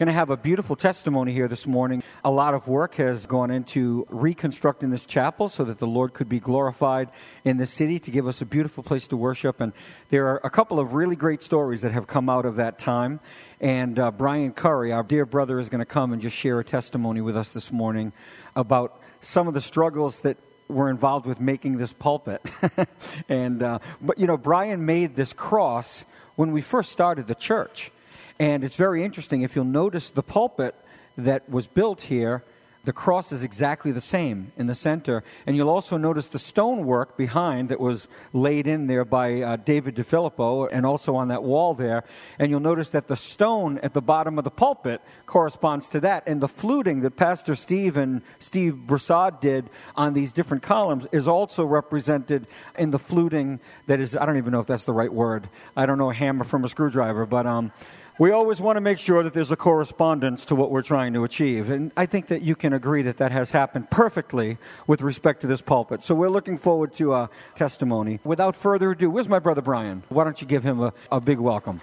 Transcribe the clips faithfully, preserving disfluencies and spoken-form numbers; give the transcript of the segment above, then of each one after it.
Going to have a beautiful testimony here this morning. A lot of work has gone into reconstructing this chapel so that the Lord could be glorified in the city, to give us a beautiful place to worship. And there are a couple of really great stories that have come out of that time. And uh, Brian Curry, our dear brother, is going to come and just share a testimony with us this morning about some of the struggles that were involved with making this pulpit. and uh, but you know, Brian made this cross when we first started the church. And it's very interesting. If you'll notice the pulpit that was built here, the cross is exactly the same in the center. And you'll also notice the stonework behind that was laid in there by uh, David DeFilippo, and also on that wall there. And you'll notice that the stone at the bottom of the pulpit corresponds to that. And the fluting that Pastor Steve and Steve Broussard did on these different columns is also represented in the fluting that is, I don't even know if that's the right word. I don't know a hammer from a screwdriver, but... um. We always want to make sure that there's a correspondence to what we're trying to achieve. And I think that you can agree that that has happened perfectly with respect to this pulpit. So we're looking forward to a testimony. Without further ado, where's my brother Brian? Why don't you give him a, a big welcome?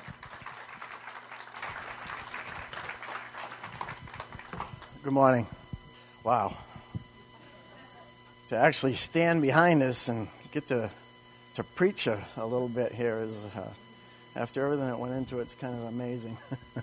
Good morning. Wow. To actually stand behind this and get to to preach a, a little bit here is... Uh, After everything that went into it, it's kind of amazing.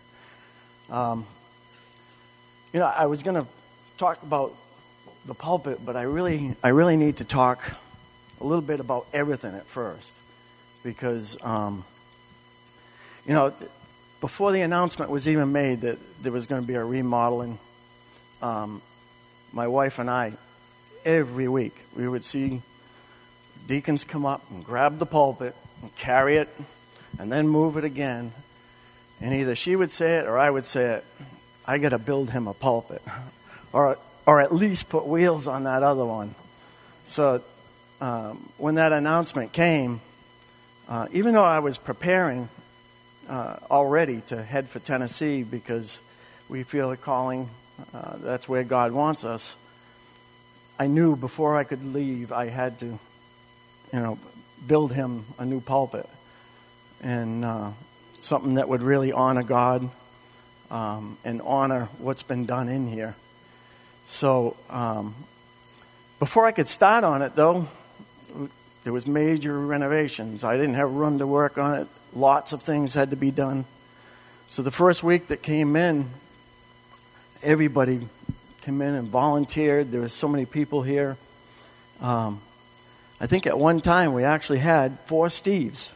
um, you know, I was going to talk about the pulpit, but I really, I really need to talk a little bit about everything at first, because, um, you know, before the announcement was even made that there was going to be a remodeling, um, my wife and I, every week, we would see deacons come up and grab the pulpit and carry it, and then move it again. And either she would say it or I would say it. I got to build him a pulpit. Or or at least put wheels on that other one. So um, when that announcement came, uh, even though I was preparing uh, already to head for Tennessee because we feel a calling, uh, that's where God wants us, I knew before I could leave I had to, you know, build him a new pulpit. And uh, something that would really honor God um, and honor what's been done in here. So um, before I could start on it, though, there was major renovations. I didn't have room to work on it. Lots of things had to be done. So the first week that came in, everybody came in and volunteered. There was so many people here. Um, I think at one time we actually had four Steves.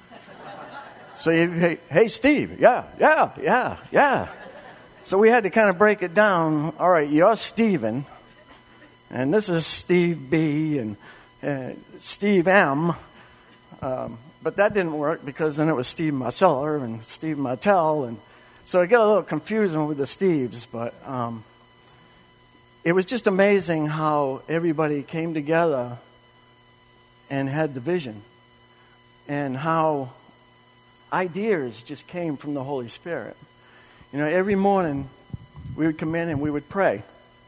So, you, hey, hey, Steve, yeah, yeah, yeah, yeah. So we had to kind of break it down. All right, you're Stephen, and this is Steve B, and uh, Steve M. Um, but that didn't work because then it was Steve Marceller and Steve Martell. And so it got a little confusing with the Steves. But um, it was just amazing how everybody came together and had the vision, and how ideas just came from the Holy Spirit. You know, every morning we would come in and we would pray.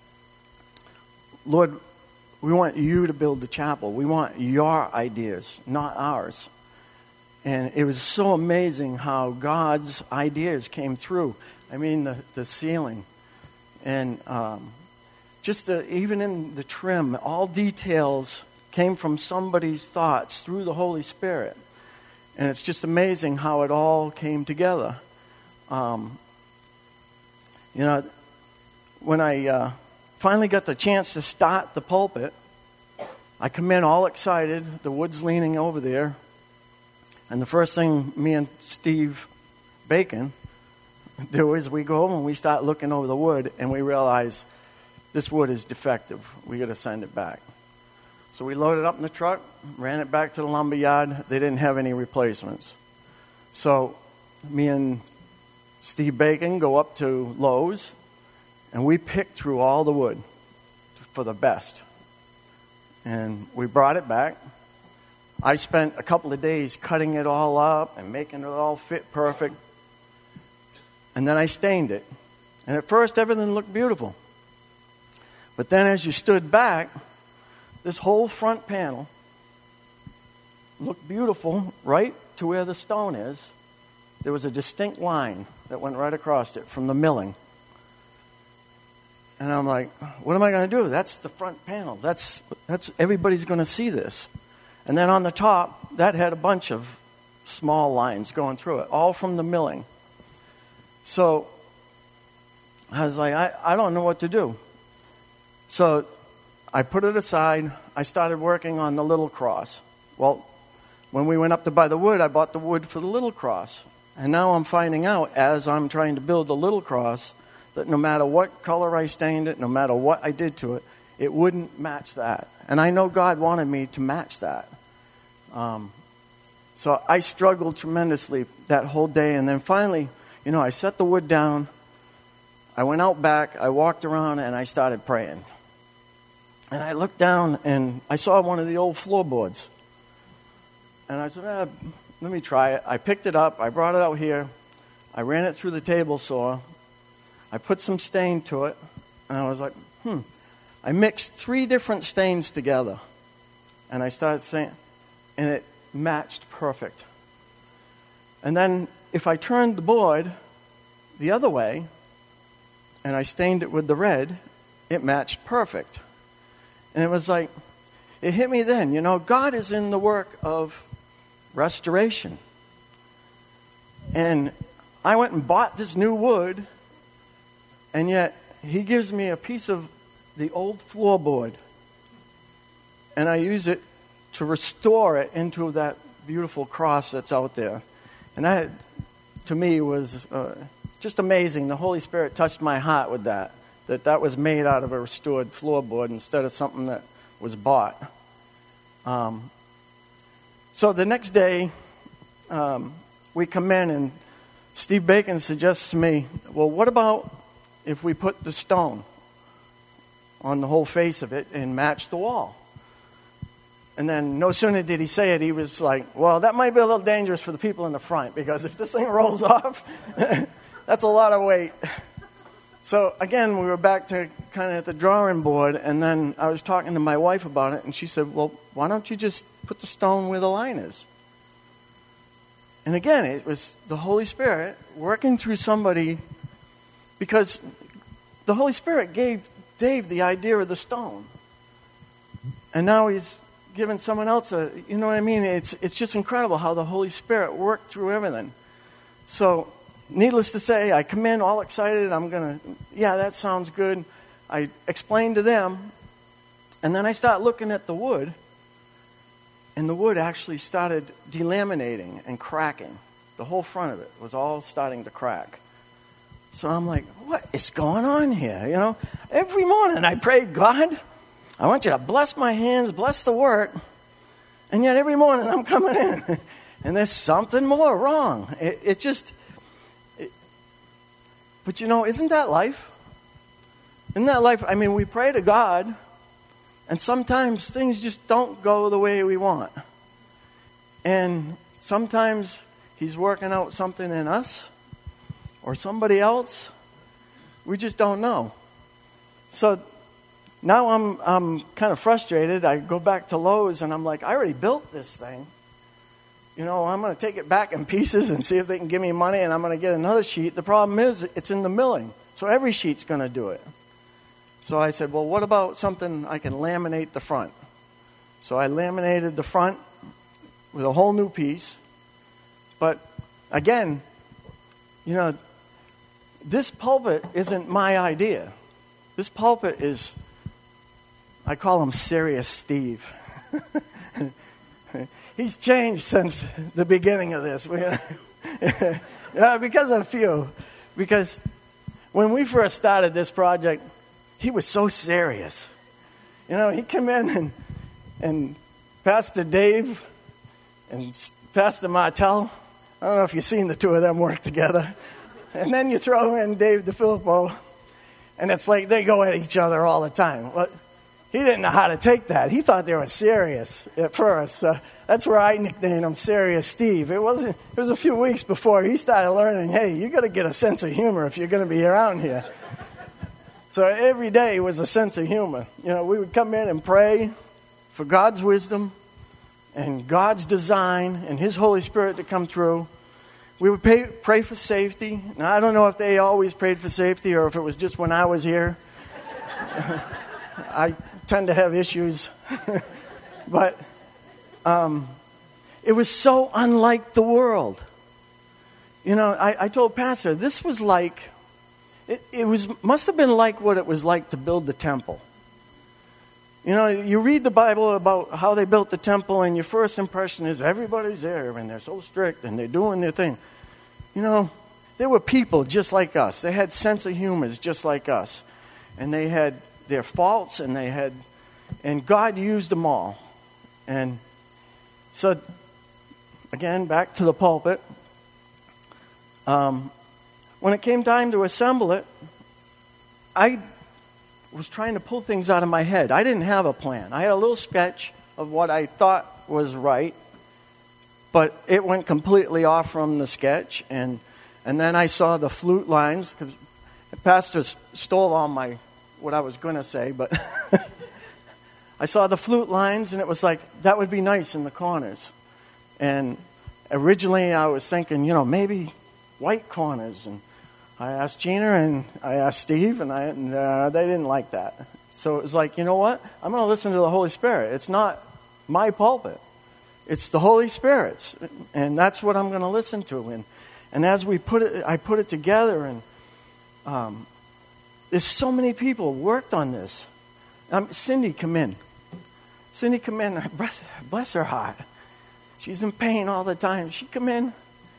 Lord, we want you to build the chapel. We want your ideas, not ours. And it was so amazing how God's ideas came through. I mean, the, the ceiling. And um, just the, even in the trim, all details came from somebody's thoughts through the Holy Spirit. And it's just amazing how it all came together. Um, you know, when I uh, finally got the chance to start the pulpit, I come in all excited. The wood's leaning over there. And the first thing me and Steve Bacon do is we go home and we start looking over the wood, and we realize this wood is defective. We got to send it back. So we loaded it up in the truck, ran it back to the lumber yard. They didn't have any replacements. So me and Steve Bacon go up to Lowe's, and we picked through all the wood for the best. And we brought it back. I spent a couple of days cutting it all up and making it all fit perfect. And then I stained it. And at first, everything looked beautiful. But then as you stood back, this whole front panel looked beautiful right to where the stone is. there was a distinct line that went right across it from the milling. And I'm like, what am I going to do? That's the front panel. That's that's everybody's going to see this. And then on the top, that had a bunch of small lines going through it, all from the milling. So I was like, I, I don't know what to do. So I put it aside. I started working on the little cross. Well, when we went up to buy the wood, I bought the wood for the little cross. And now I'm finding out, as I'm trying to build the little cross, that no matter what color I stained it, no matter what I did to it, it wouldn't match that. And I know God wanted me to match that. Um, so I struggled tremendously that whole day. And then finally, you know, I set the wood down. I went out back. I walked around and I started praying. And I looked down and I saw one of the old floorboards. And I said, ah, let me try it. I picked it up. I brought it out here. I ran it through the table saw. I put some stain to it, and I was like, hmm. I mixed three different stains together, and I started saying, and it matched perfect. And then if I turned the board the other way, and I stained it with the red, it matched perfect. And it was like, it hit me then, you know, God is in the work of restoration. And I went and bought this new wood, and yet, he gives me a piece of the old floorboard. And I use it to restore it into that beautiful cross that's out there. And that, to me, was uh, just amazing. The Holy Spirit touched my heart with that. That that was made out of a restored floorboard instead of something that was bought. Um, so the next day, um, we come in and Steve Bacon suggests to me, well, what about if we put the stone on the whole face of it and match the wall? And then no sooner did he say it, he was like, well, that might be a little dangerous for the people in the front, because if this thing rolls off, that's a lot of weight. So again, we were back to kind of at the drawing board, and then I was talking to my wife about it, and she said, well, why don't you just put the stone where the line is? And again, it was the Holy Spirit working through somebody, because the Holy Spirit gave Dave the idea of the stone. And now he's given someone else a, you know what I mean? It's it's just incredible how the Holy Spirit worked through everything. So, needless to say, I come in all excited. I'm going to, yeah, that sounds good. I explain to them. And then I start looking at the wood. And the wood actually started delaminating and cracking. The whole front of it was all starting to crack. So I'm like, what is going on here? You know, every morning I prayed, God, I want you to bless my hands, bless the work. And yet every morning I'm coming in and there's something more wrong. It, it just, it, but you know, isn't that life? Isn't that life? I mean, we pray to God, and sometimes things just don't go the way we want. And sometimes he's working out something in us or somebody else. We just don't know. So now I'm I'm kind of frustrated. I go back to Lowe's and I'm like, I already built this thing. You know, I'm going to take it back in pieces and see if they can give me money, and I'm going to get another sheet. The problem is it's in the milling. So every sheet's going to do it. So I said, well, what about something I can laminate the front? So I laminated the front with a whole new piece. But again, you know, this pulpit isn't my idea. This pulpit is, I call him Serious Steve. He's changed since the beginning of this. uh, because of a few. Because when we first started this project, he was so serious. You know, he came in and, and Pastor Dave and Pastor Martel, I don't know if you've seen the two of them work together. And then you throw in Dave DeFilippo, and it's like they go at each other all the time. Well, he didn't know how to take that. He thought they were serious at first. Uh, that's where I nicknamed him Serious Steve. It wasn't. It was a few weeks before he started learning, hey, you got to get a sense of humor if you're going to be around here. So every day was a sense of humor. You know, we would come in and pray for God's wisdom and God's design and His Holy Spirit to come through. we would pay, pray for safety. Now, I don't know if they always prayed for safety or if it was just when I was here. I tend to have issues. But um, it was so unlike the world. You know, I, I told Pastor, this was like, it, it was must have been like what it was like to build the temple. You know, you read the Bible about how they built the temple, and your first impression is everybody's there, and they're so strict, and they're doing their thing. You know, there were people just like us. They had sense of humor just like us. And they had their faults, and they had, and God used them all. And so, again, back to the pulpit. Um, when it came time to assemble it, I was trying to pull things out of my head. I didn't have a plan. I had a little sketch of what I thought was right, but it went completely off from the sketch. And and then I saw the flute lines, because the pastor stole all my what I was going to say, but I saw the flute lines, and it was like, that would be nice in the corners. And originally I was thinking, you know, maybe white corners. And I asked Gina and I asked Steve, and, I, and uh, they didn't like that. So it was like, you know what? I'm going to listen to the Holy Spirit. It's not my pulpit. It's the Holy Spirit's. And that's what I'm going to listen to. And and as we put it, I put it together, and um, there's so many people worked on this. Um, Cindy, come in. Cindy, come in. Bless, bless her heart. She's in pain all the time. She come in.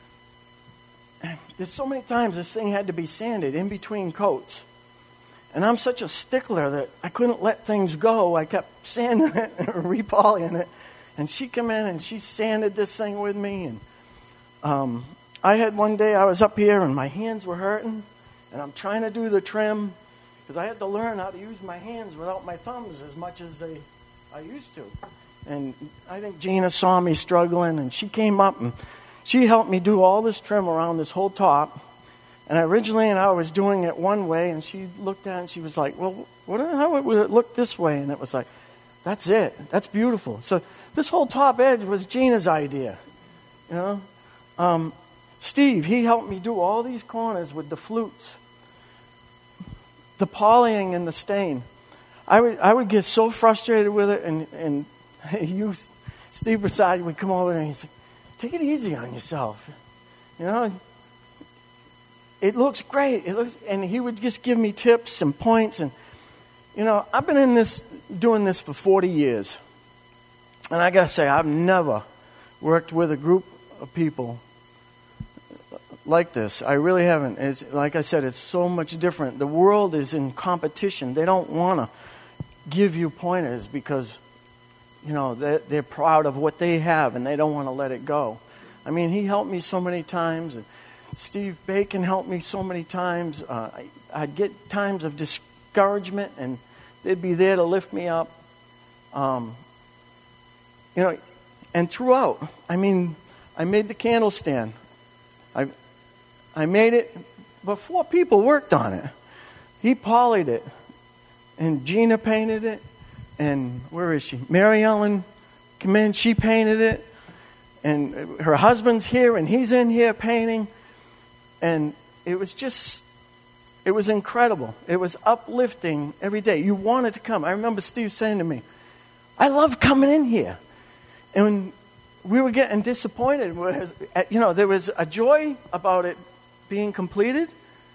There's so many times this thing had to be sanded in between coats. And I'm such a stickler that I couldn't let things go. I kept sanding it and repolying it. And she come in and she sanded this thing with me. And um, I had one day I was up here and my hands were hurting. And I'm trying to do the trim because I had to learn how to use my hands without my thumbs as much as they I used to. And I think Gina saw me struggling, and she came up and she helped me do all this trim around this whole top. And originally, and I was doing it one way, and she looked at it and she was like, well, what, how would it look this way? And it was like, that's it. That's beautiful. So this whole top edge was Gina's idea. You know? Um, Steve, he helped me do all these corners with the flutes. The polying and the stain. I would I would get so frustrated with it, and, and you, Steve Broussard, would come over and he'd say, take it easy on yourself. You know? It looks great. It looks, and he would just give me tips and points. And, you know, I've been in this, doing this for forty years. And I got to say, I've never worked with a group of people like this. I really haven't. It's, like I said, it's so much different. The world is in competition. They don't want to give you pointers because, you know, they're, they're proud of what they have and they don't want to let it go. I mean, he helped me so many times. And Steve Bacon helped me so many times. Uh, I, I'd get times of discouragement, and they'd be there to lift me up. Um, you know, and throughout, I mean, I made the candle stand. I, I made it, but four people worked on it. He polished it, and Gina painted it, and where is she? Mary Ellen came in, she painted it, and her husband's here, and he's in here painting. And it was just, it was incredible. It was uplifting every day. You wanted to come. I remember Steve saying to me, I love coming in here. And when we were getting disappointed, you know, there was a joy about it being completed.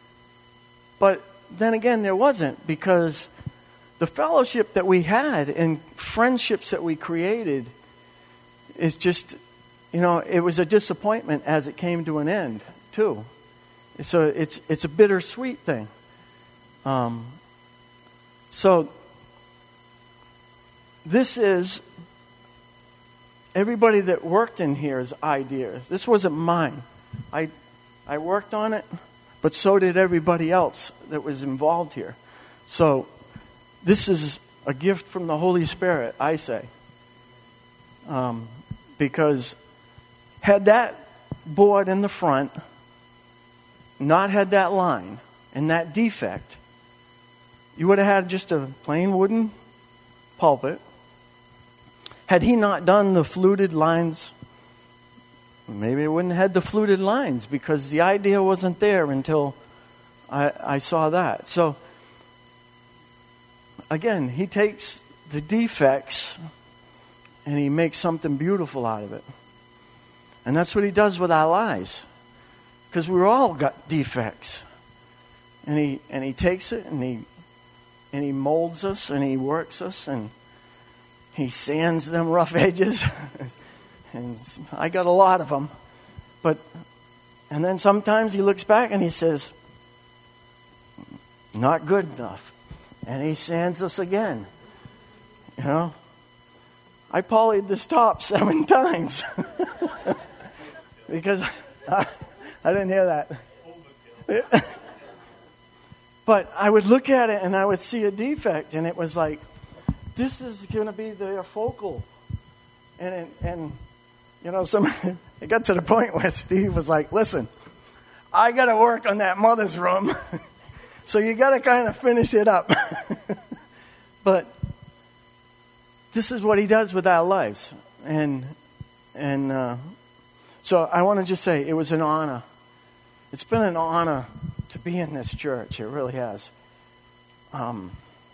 But then again, there wasn't, because the fellowship that we had and friendships that we created is just, you know, it was a disappointment as it came to an end, too. So it's it's a bittersweet thing. Um, so this is everybody that worked in here's ideas. This wasn't mine. I I worked on it, but so did everybody else that was involved here. So this is a gift from the Holy Spirit, I say. Um, because had that board in the front not had that line and that defect, you would have had just a plain wooden pulpit. Had he not done the fluted lines maybe it wouldn't have had the fluted lines, because the idea wasn't there until I, I saw that. So, again, he takes the defects and he makes something beautiful out of it. And that's what he does with our lives. Because we've all got defects. And he and he takes it and he and he molds us and he works us and he sands them rough edges. And I got a lot of them. But and then sometimes he looks back and he says, not good enough. And he sands us again. You know? I polished this top seven times. Because I, I didn't hear that. But I would look at it and I would see a defect, and it was like, this is going to be their focal. And, and you know, some, it got to the point where Steve was like, listen, I got to work on that mother's room. So you got to kind of finish it up. But this is what he does with our lives. And, and uh, so I want to just say it was an honor. It's been an honor to be in this church. It really has. Um,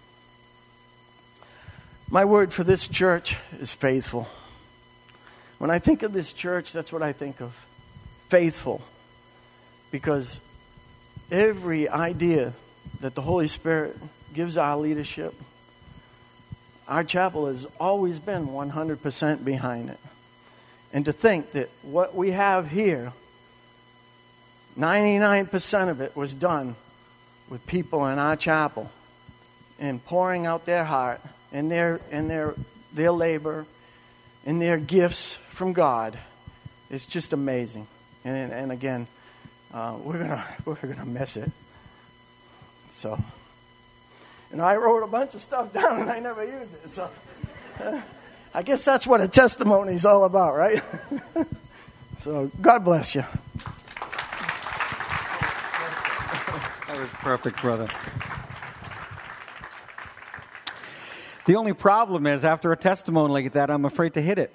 my word for this church is faithful. When I think of this church, that's what I think of. Faithful. Because every idea that the Holy Spirit gives our leadership, our chapel has always been one hundred percent behind it. And to think that what we have here, ninety-nine percent of it was done with people in our chapel and pouring out their heart and their and their their labor and their gifts from God. It's just amazing. And and again, uh, we're gonna we're gonna miss it. So, and I wrote a bunch of stuff down and I never use it. So, uh, I guess that's what a testimony is all about, right? So, God bless you. That was perfect, brother. The only problem is, after a testimony like that, I'm afraid to hit it.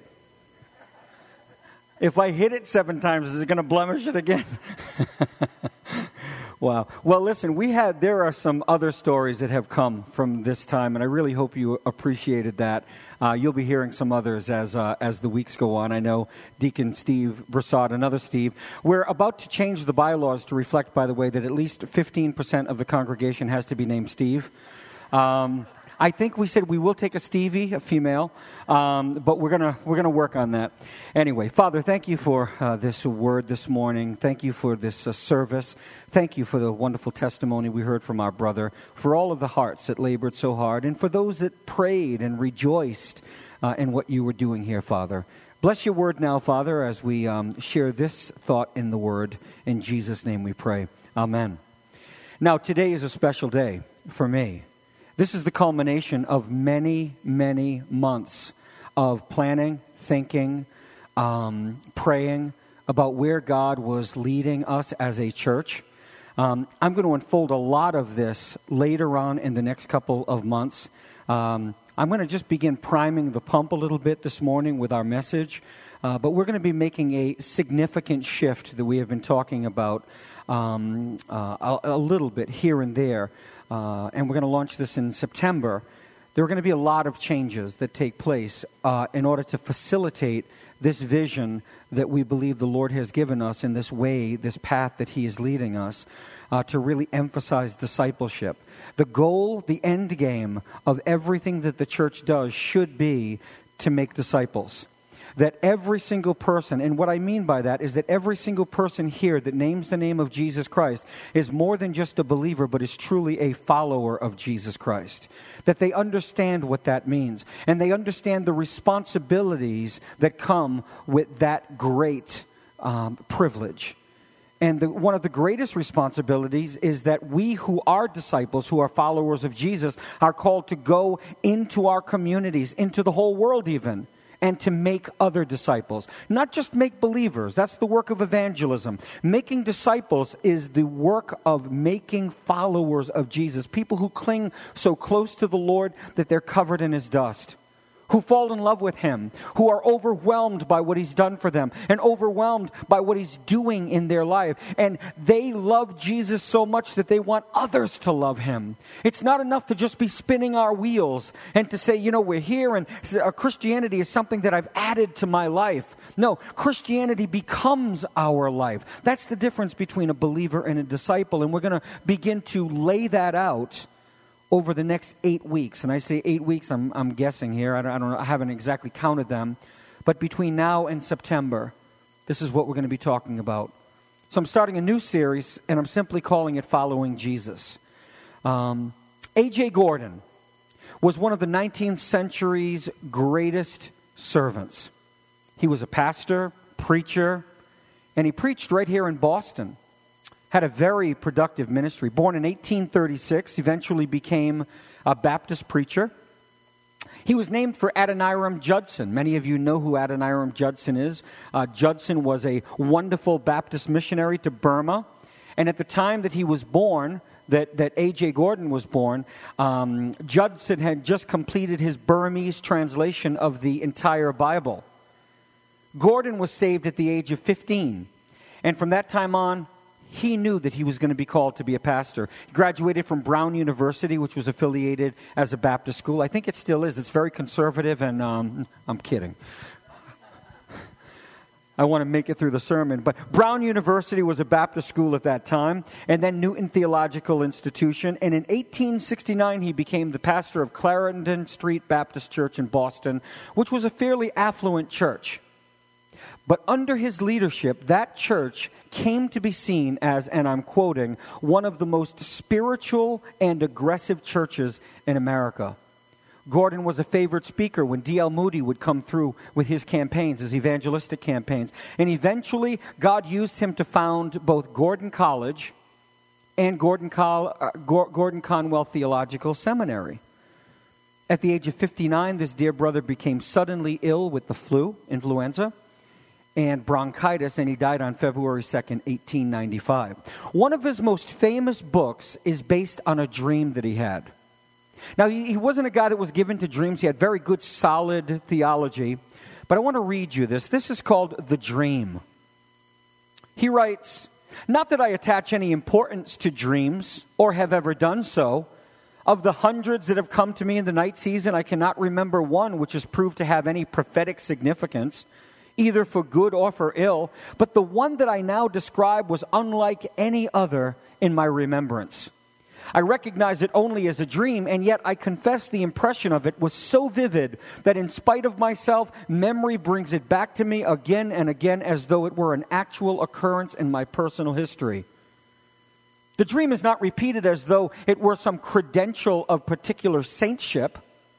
If I hit it seven times, is it going to blemish it again? Wow. Well, listen, we had, there are some other stories that have come from this time, and I really hope you appreciated that. Uh, you'll be hearing some others as uh, as the weeks go on. I know Deacon Steve Broussard, another Steve. We're about to change the bylaws to reflect, by the way, that at least fifteen percent of the congregation has to be named Steve. Um, I think we said we will take a Stevie, a female, um, but we're gonna we're gonna work on that. Anyway, Father, thank you for uh, this word this morning. Thank you for this uh, service. Thank you for the wonderful testimony we heard from our brother, for all of the hearts that labored so hard, and for those that prayed and rejoiced uh, in what you were doing here, Father. Bless your word now, Father, as we um, share this thought in the word. In Jesus' name we pray. Amen. Now, today is a special day for me. This is the culmination of many, many months of planning, thinking, um, praying about where God was leading us as a church. Um, I'm going to unfold a lot of this later on in the next couple of months. Um, I'm going to just begin priming the pump a little bit this morning with our message, uh, but we're going to be making a significant shift that we have been talking about um, uh, a, a little bit here and there. Uh, and we're going to launch this in September. There are going to be a lot of changes that take place uh, in order to facilitate this vision that we believe the Lord has given us in this way, this path that He is leading us, uh, to really emphasize discipleship. The goal, the end game of everything that the church does should be to make disciples. That every single person, and what I mean by that is that every single person here that names the name of Jesus Christ is more than just a believer, but is truly a follower of Jesus Christ. That they understand what that means, and they understand the responsibilities that come with that great um, privilege. And the, one of the greatest responsibilities is that we who are disciples, who are followers of Jesus, are called to go into our communities, into the whole world even, and to make other disciples. Not just make believers. That's the work of evangelism. Making disciples is the work of making followers of Jesus. People who cling so close to the Lord that they're covered in His dust. who fall in love with him, who are overwhelmed by what he's done for them and overwhelmed by what he's doing in their life. And they love Jesus so much that they want others to love him. It's not enough to just be spinning our wheels and to say, you know, we're here and Christianity is something that I've added to my life. No, Christianity becomes our life. That's the difference between a believer and a disciple. And we're going to begin to lay that out over the next eight weeks. And I say eight weeks, I'm, I'm guessing here. I don't, I don't know. I haven't exactly counted them. But between now and September, this is what we're going to be talking about. So I'm starting a new series, and I'm simply calling it Following Jesus. Um, A J Gordon was one of the nineteenth century's greatest servants. He was a pastor, preacher, and he preached right here in Boston. Had a very productive ministry. Born in eighteen thirty-six, eventually became a Baptist preacher. He was named for Adoniram Judson. Many of you know who Adoniram Judson is. Uh, Judson was a wonderful Baptist missionary to Burma. And at the time that he was born, that, that A J Gordon was born, um, Judson had just completed his Burmese translation of the entire Bible. Gordon was saved at the age of fifteen. And from that time on, he knew that he was going to be called to be a pastor. He graduated from Brown University, which was affiliated as a Baptist school. I think it still is. It's very conservative, and um, I'm kidding. I want to make it through the sermon. But Brown University was a Baptist school at that time, and then Newton Theological Institution. And in eighteen sixty-nine, he became the pastor of Clarendon Street Baptist Church in Boston, which was a fairly affluent church. But under his leadership, that church came to be seen as, and I'm quoting, one of the most spiritual and aggressive churches in America. Gordon was a favorite speaker when D L Moody would come through with his campaigns, his evangelistic campaigns. And eventually, God used him to found both Gordon College and Gordon, Col- uh, Gordon Conwell Theological Seminary. At the age of fifty-nine, this dear brother became suddenly ill with the flu, influenza, and bronchitis, and he died on February second, eighteen ninety-five. One of his most famous books is based on a dream that he had. Now, he, he wasn't a guy that was given to dreams. He had very good, solid theology. But I want to read you this. This is called The Dream. He writes, "Not that I attach any importance to dreams, or have ever done so. Of the hundreds that have come to me in the night season, I cannot remember one which has proved to have any prophetic significance, either for good or for ill. But the one that I now describe was unlike any other in my remembrance. I recognize it only as a dream, and yet I confess the impression of it was so vivid that in spite of myself, memory brings it back to me again and again as though it were an actual occurrence in my personal history. The dream is not repeated as though it were some credential of particular saintship,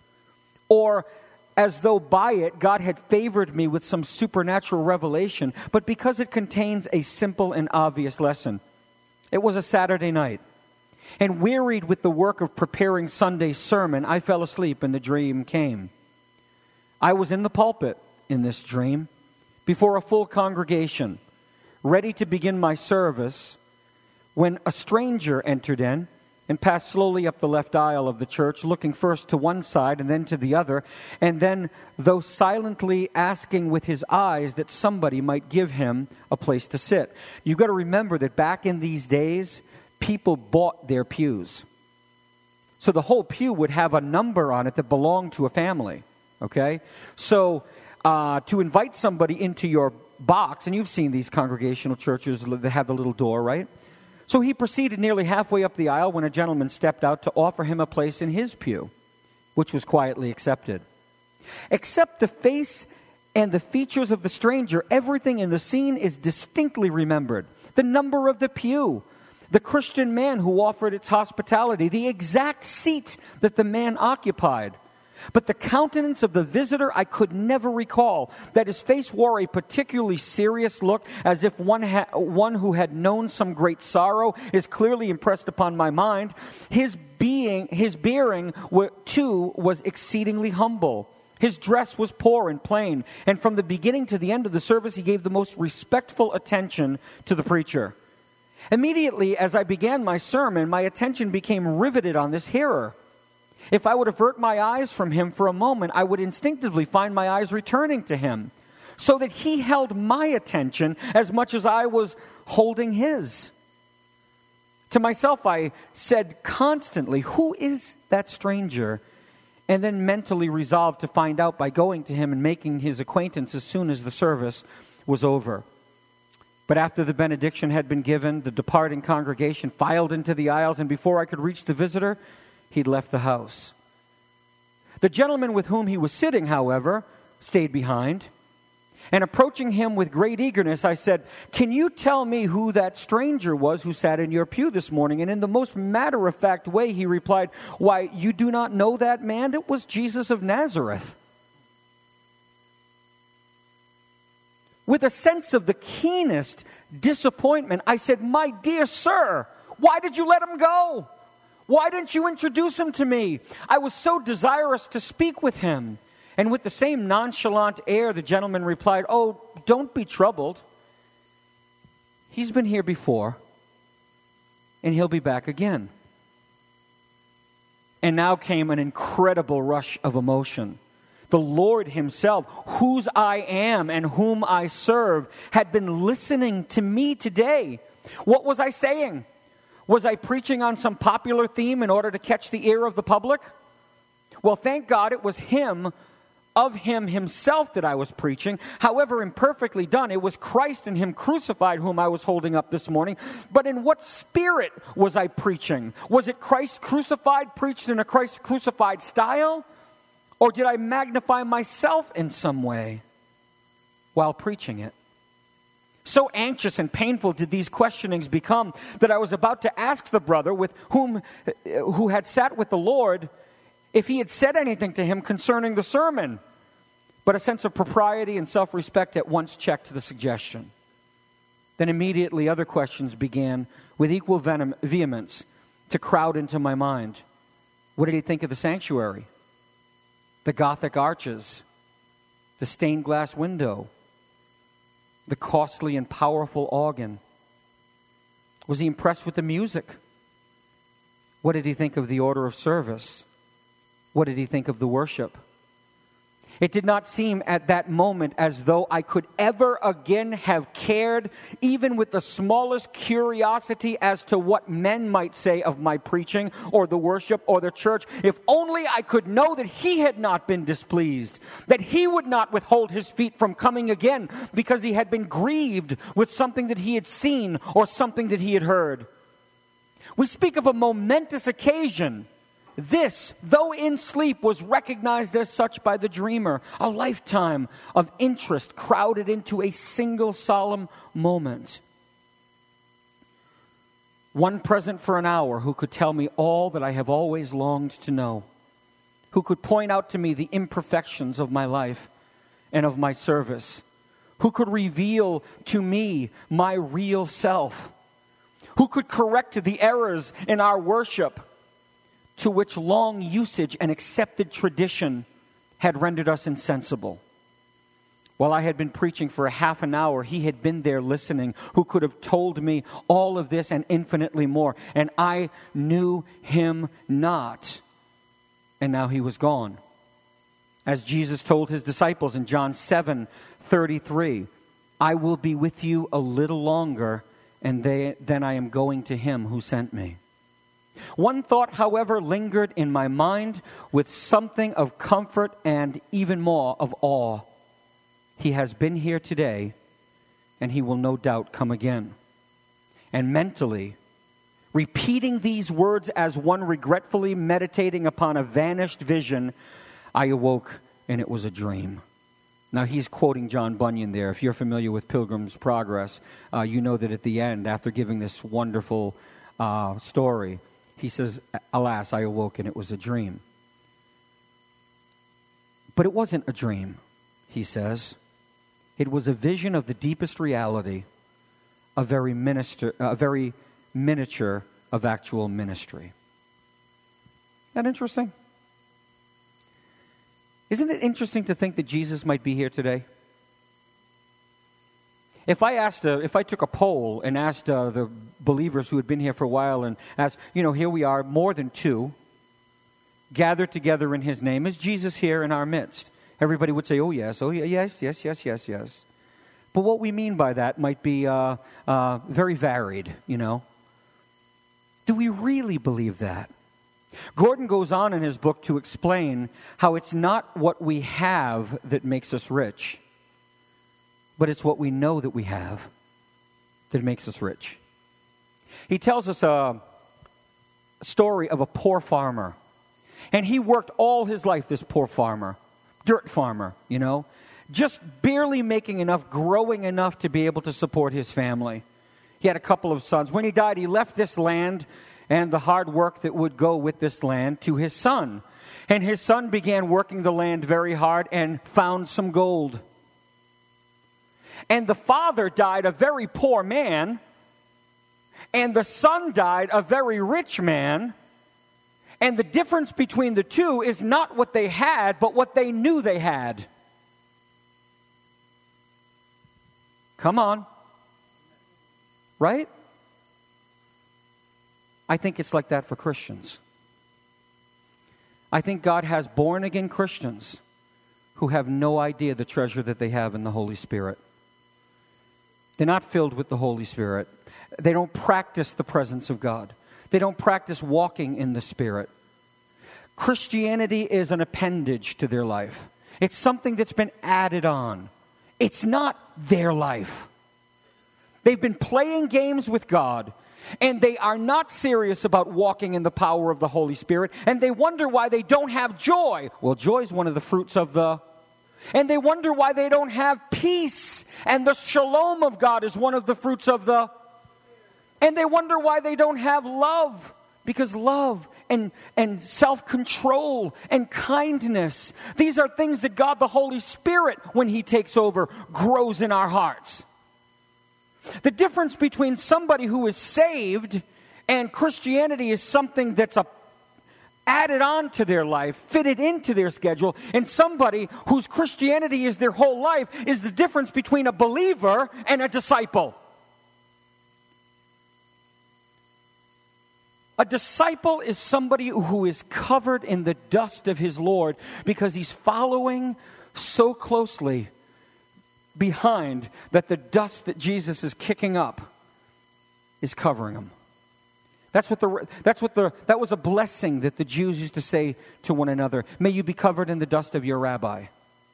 or as though by it God had favored me with some supernatural revelation, but because it contains a simple and obvious lesson. It was a Saturday night, and wearied with the work of preparing Sunday's sermon, I fell asleep and the dream came. I was in the pulpit in this dream, before a full congregation, ready to begin my service, when a stranger entered in and passed slowly up the left aisle of the church, looking first to one side and then to the other, and then, though silently asking with his eyes that somebody might give him a place to sit. You've got to remember that back in these days, people bought their pews. So the whole pew would have a number on it that belonged to a family, okay? So uh, to invite somebody into your box, and you've seen these congregational churches that have the little door, right? So he proceeded nearly halfway up the aisle when a gentleman stepped out to offer him a place in his pew, which was quietly accepted. Except the face and the features of the stranger, everything in the scene is distinctly remembered. The number of the pew, the Christian man who offered its hospitality, the exact seat that the man occupied. But the countenance of the visitor I could never recall. That his face wore a particularly serious look, as if one, ha- one who had known some great sorrow is clearly impressed upon my mind. His being, his bearing, too, was exceedingly humble. His dress was poor and plain, and from the beginning to the end of the service, he gave the most respectful attention to the preacher. Immediately, as I began my sermon, my attention became riveted on this hearer. If I would avert my eyes from him for a moment, I would instinctively find my eyes returning to him, so that he held my attention as much as I was holding his. To myself, I said constantly, "Who is that stranger?" And then mentally resolved to find out by going to him and making his acquaintance as soon as the service was over. But after the benediction had been given, the departing congregation filed into the aisles, and before I could reach the visitor, he'd left the house. The gentleman with whom he was sitting, however, stayed behind. And approaching him with great eagerness, I said, "Can you tell me who that stranger was who sat in your pew this morning?" And in the most matter-of-fact way, he replied, "Why, you do not know that man? It was Jesus of Nazareth." With a sense of the keenest disappointment, I said, "My dear sir, why did you let him go? Why didn't you introduce him to me? I was so desirous to speak with him." And with the same nonchalant air, the gentleman replied, "Oh, don't be troubled. He's been here before, and he'll be back again." And now came an incredible rush of emotion. The Lord himself, whose I am and whom I serve, had been listening to me today. What was I saying? Was I preaching on some popular theme in order to catch the ear of the public? Well, thank God it was him, of him himself that I was preaching. However imperfectly done, it was Christ and him crucified whom I was holding up this morning. But in what spirit was I preaching? Was it Christ crucified, preached in a Christ crucified style? Or did I magnify myself in some way while preaching it? So anxious and painful did these questionings become that I was about to ask the brother with whom who had sat with the Lord if he had said anything to him concerning the sermon. But a sense of propriety and self-respect at once checked the suggestion. Then immediately other questions began with equal venom, vehemence to crowd into my mind. What did he think of the sanctuary? The Gothic arches? The stained glass window? The costly and powerful organ? Was he impressed with the music? What did he think of the order of service? What did he think of the worship? It did not seem at that moment as though I could ever again have cared, even with the smallest curiosity, as to what men might say of my preaching or the worship or the church, if only I could know that he had not been displeased, that he would not withhold his feet from coming again because he had been grieved with something that he had seen or something that he had heard. We speak of a momentous occasion. This, though in sleep, was recognized as such by the dreamer. A lifetime of interest crowded into a single solemn moment. One present for an hour who could tell me all that I have always longed to know. Who could point out to me the imperfections of my life and of my service. Who could reveal to me my real self. Who could correct the errors in our worship, to which long usage and accepted tradition had rendered us insensible. While I had been preaching for a half an hour, he had been there listening, who could have told me all of this and infinitely more. And I knew him not. And now he was gone. As Jesus told his disciples in John seven thirty-three, "I will be with you a little longer, and they, then I am going to him who sent me." One thought, however, lingered in my mind with something of comfort and even more of awe. He has been here today, and he will no doubt come again. And mentally, repeating these words as one regretfully meditating upon a vanished vision, I awoke, and it was a dream. Now, he's quoting John Bunyan there. If you're familiar with Pilgrim's Progress, uh, you know that at the end, after giving this wonderful uh, story, he says, "Alas, I awoke and it was a dream." But it wasn't a dream, he says. It was a vision of the deepest reality, a very minister, a very miniature of actual ministry. Isn't that interesting? Isn't it interesting to think that Jesus might be here today? If I asked, uh, if I took a poll and asked uh, the believers who had been here for a while and asked, you know, here we are, more than two, gathered together in his name. Is Jesus here in our midst? Everybody would say, oh, yes, oh, yeah, yes, yes, yes, yes, yes. But what we mean by that might be uh, uh, very varied, you know. Do we really believe that? Gordon goes on in his book to explain how it's not what we have that makes us rich, but it's what we know that we have that makes us rich. He tells us a story of a poor farmer. And he worked all his life, this poor farmer, dirt farmer, you know, just barely making enough, growing enough to be able to support his family. He had a couple of sons. When he died, he left this land and the hard work that would go with this land to his son. And his son began working the land very hard and found some gold. And the father died a very poor man, and the son died a very rich man. And the difference between the two is not what they had, but what they knew they had. Come on. Right? I think it's like that for Christians. I think God has born-again Christians who have no idea the treasure that they have in the Holy Spirit. They're not filled with the Holy Spirit. They don't practice the presence of God. They don't practice walking in the Spirit. Christianity is an appendage to their life. It's something that's been added on. It's not their life. They've been playing games with God, and they are not serious about walking in the power of the Holy Spirit, and they wonder why they don't have joy. Well, joy is one of the fruits of the... And they wonder why they don't have peace, and the shalom of God is one of the fruits of the... And they wonder why they don't have love, because love and, and self-control and kindness, these are things that God the Holy Spirit, when He takes over, grows in our hearts. The difference between somebody who is saved and Christianity is something that's a, added on to their life, fitted into their schedule, and somebody whose Christianity is their whole life is the difference between a believer and a disciple. A disciple is somebody who is covered in the dust of his Lord because he's following so closely behind that the dust that Jesus is kicking up is covering him. That's what the that's what the that was a blessing that the Jews used to say to one another. May you be covered in the dust of your rabbi.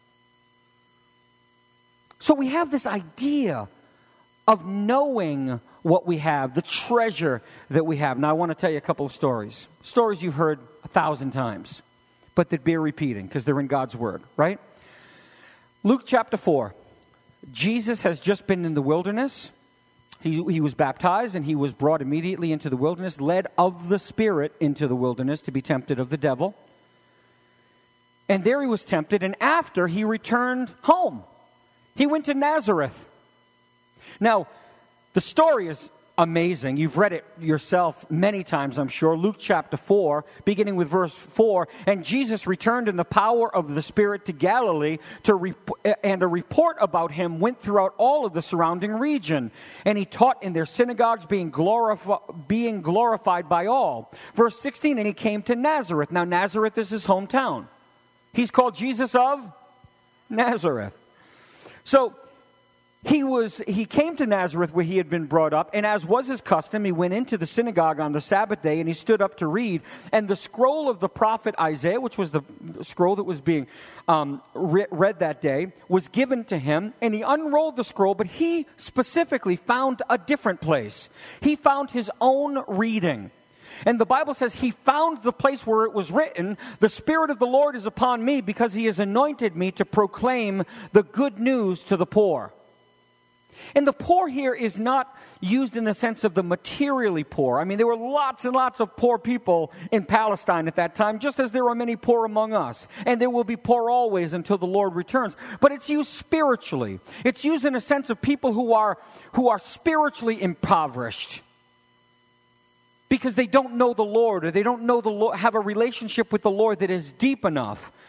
So we have this idea of knowing what we have, the treasure that we have. Now I want to tell you a couple of stories. Stories you've heard a thousand times, but that bear repeating because they're in God's Word, right? Luke chapter four. Jesus has just been in the wilderness. He, he was baptized and he was brought immediately into the wilderness, led of the Spirit into the wilderness to be tempted of the devil. And there he was tempted, and after he returned home. He went to Nazareth. Now, the story is amazing. You've read it yourself many times, I'm sure. Luke chapter four, beginning with verse four. And Jesus returned in the power of the Spirit to Galilee, to rep- and a report about him went throughout all of the surrounding region. And he taught in their synagogues, being, glorif- being glorified by all. Verse sixteen, and he came to Nazareth. Now, Nazareth is his hometown. He's called Jesus of Nazareth. So, He was. He came to Nazareth where he had been brought up, and as was his custom, he went into the synagogue on the Sabbath day, and he stood up to read. And the scroll of the prophet Isaiah, which was the scroll that was being um, re- read that day, was given to him, and he unrolled the scroll, but he specifically found a different place. He found his own reading. And the Bible says he found the place where it was written, "The Spirit of the Lord is upon me, because he has anointed me to proclaim the good news to the poor." And the poor here is not used in the sense of the materially poor. I mean, there were lots and lots of poor people in Palestine at that time, just as there are many poor among us. And there will be poor always until the Lord returns. But it's used spiritually. It's used in a sense of people who are who are spiritually impoverished because they don't know the Lord, or they don't know the Lord, have a relationship with the Lord that is deep enough.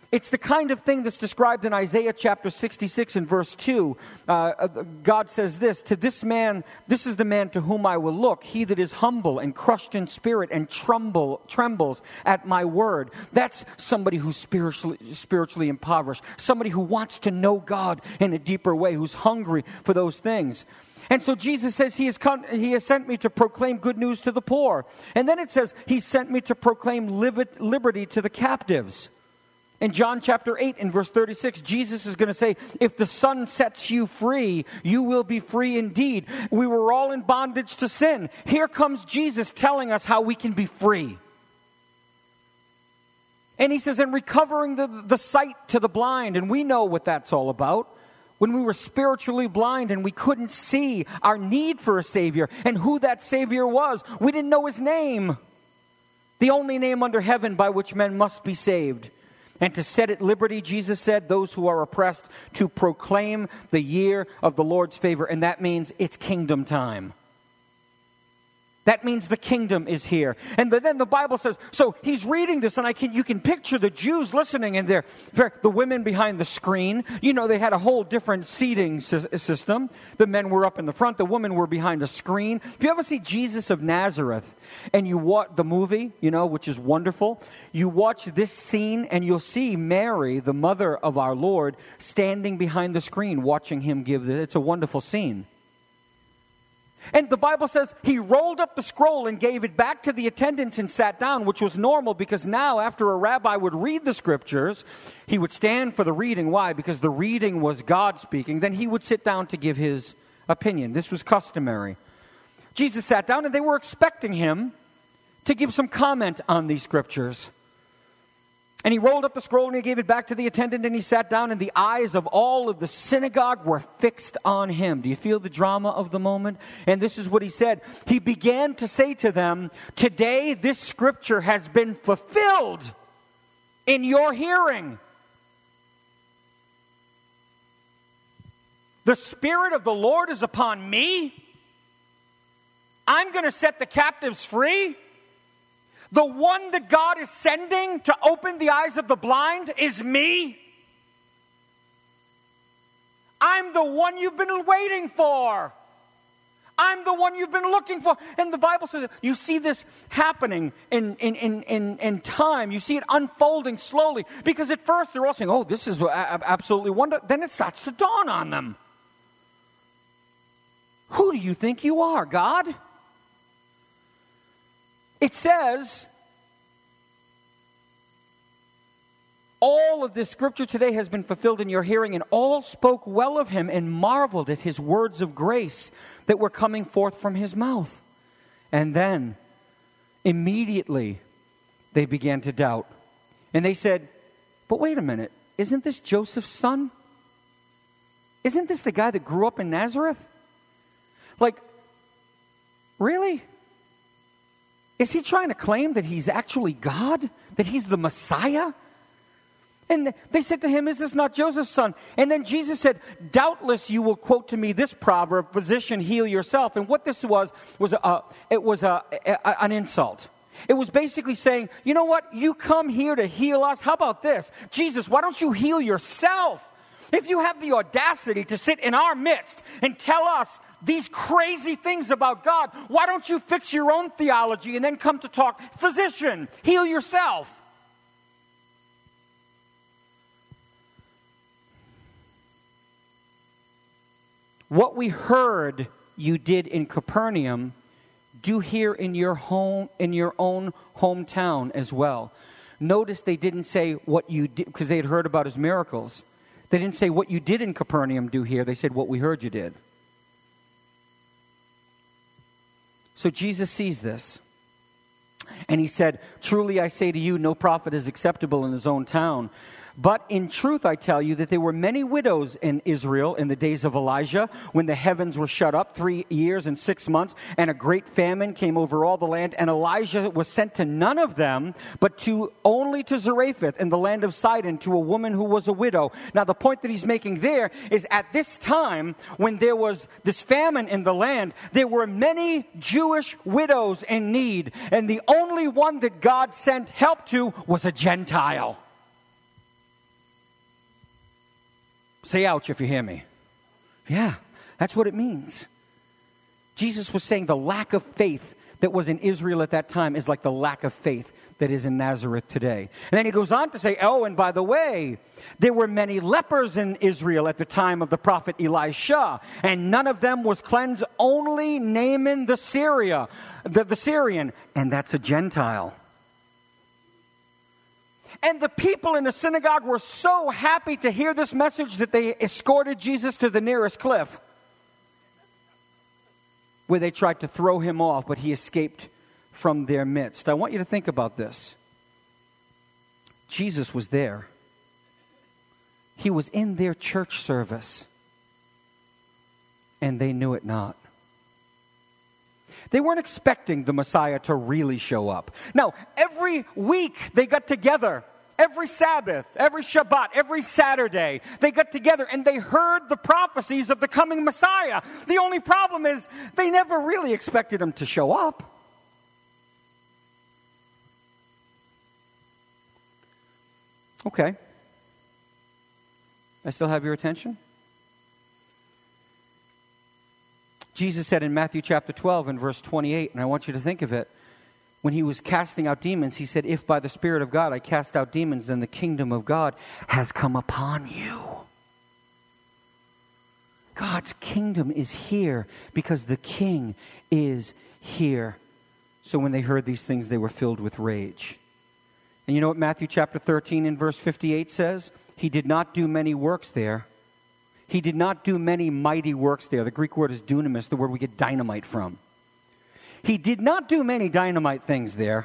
It's the kind of thing that's described in Isaiah chapter sixty-six and verse two. Uh, God says this, to this man, this is the man to whom I will look, he that is humble and crushed in spirit and tremble, trembles at my word. That's somebody who's spiritually, spiritually impoverished, somebody who wants to know God in a deeper way, who's hungry for those things. And so Jesus says he has come, he has sent me to proclaim good news to the poor. And then it says he sent me to proclaim liberty to the captives. In John chapter eight and verse thirty-six, Jesus is going to say, if the Son sets you free, you will be free indeed. We were all in bondage to sin. Here comes Jesus telling us how we can be free. And he says, and recovering the, the sight to the blind. And we know what that's all about. When we were spiritually blind and we couldn't see our need for a Savior and who that Savior was. We didn't know his name. The only name under heaven by which men must be saved. And to set at liberty, Jesus said, those who are oppressed, to proclaim the year of the Lord's favor. And that means it's kingdom time. That means the kingdom is here. And the, then the Bible says, so he's reading this, and I can you can picture the Jews listening, and they're, they're the women behind the screen. You know, they had a whole different seating system. The men were up in the front, the women were behind a screen. If you ever see Jesus of Nazareth, and you watch the movie, you know, which is wonderful, you watch this scene, and you'll see Mary, the mother of our Lord, standing behind the screen, watching him give this. It's a wonderful scene. And the Bible says he rolled up the scroll and gave it back to the attendants and sat down, which was normal because now after a rabbi would read the scriptures, he would stand for the reading. Why? Because the reading was God speaking. Then he would sit down to give his opinion. This was customary. Jesus sat down and they were expecting him to give some comment on these scriptures. And he rolled up the scroll and he gave it back to the attendant and he sat down, and the eyes of all of the synagogue were fixed on him. Do you feel the drama of the moment? And this is what he said. He began to say to them, today this scripture has been fulfilled in your hearing. The Spirit of the Lord is upon me. I'm going to set the captives free. The one that God is sending to open the eyes of the blind is me. I'm the one you've been waiting for. I'm the one you've been looking for. And the Bible says you see this happening in, in, in, in, in time. You see it unfolding slowly. Because at first they're all saying, oh, this is absolutely wonderful. Then it starts to dawn on them. Who do you think you are, God? It says, all of this scripture today has been fulfilled in your hearing, and all spoke well of him and marveled at his words of grace that were coming forth from his mouth. And then, immediately, they began to doubt. And they said, but wait a minute, isn't this Joseph's son? Isn't this the guy that grew up in Nazareth? Like, really? Is he trying to claim that he's actually God? That he's the Messiah? And they said to him, is this not Joseph's son? And then Jesus said, doubtless you will quote to me this proverb, physician, heal yourself. And what this was, was a, it was a, a, an insult. It was basically saying, you know what? You come here to heal us. How about this? Jesus, why don't you heal yourself? If you have the audacity to sit in our midst and tell us these crazy things about God, why don't you fix your own theology and then come to talk? Physician, heal yourself. What we heard you did in Capernaum, do here in your home, in your own hometown as well. Notice they didn't say what you did, because they had heard about his miracles. They didn't say what you did in Capernaum, do here. They said what we heard you did. So Jesus sees this. And he said, truly I say to you, no prophet is acceptable in his own town. But in truth, I tell you that there were many widows in Israel in the days of Elijah, when the heavens were shut up three years and six months, and a great famine came over all the land. And Elijah was sent to none of them, but to only to Zarephath in the land of Sidon, to a woman who was a widow. Now, the point that he's making there is at this time, when there was this famine in the land, there were many Jewish widows in need. And the only one that God sent help to was a Gentile. Say ouch if you hear me. Yeah, that's what it means. Jesus was saying the lack of faith that was in Israel at that time is like the lack of faith that is in Nazareth today. And then he goes on to say, oh, and by the way, there were many lepers in Israel at the time of the prophet Elisha, and none of them was cleansed, only Naaman the Syria, the, the Syrian, and that's a Gentile. And the people in the synagogue were so happy to hear this message that they escorted Jesus to the nearest cliff, where they tried to throw him off, but he escaped from their midst. I want you to think about this. Jesus was there. He was in their church service, and they knew it not. They weren't expecting the Messiah to really show up. Now, every week they got together. Every Sabbath, every Shabbat, every Saturday, they got together and they heard the prophecies of the coming Messiah. The only problem is they never really expected him to show up. Okay. I still have your attention? Jesus said in Matthew chapter twelve and verse twenty-eight, and I want you to think of it. When he was casting out demons, he said, if by the Spirit of God I cast out demons, then the kingdom of God has come upon you. God's kingdom is here because the King is here. So when they heard these things, they were filled with rage. And you know what Matthew chapter thirteen and verse fifty-eight says? He did not do many works there. He did not do many mighty works there. The Greek word is dunamis, the word we get dynamite from. He did not do many dynamite things there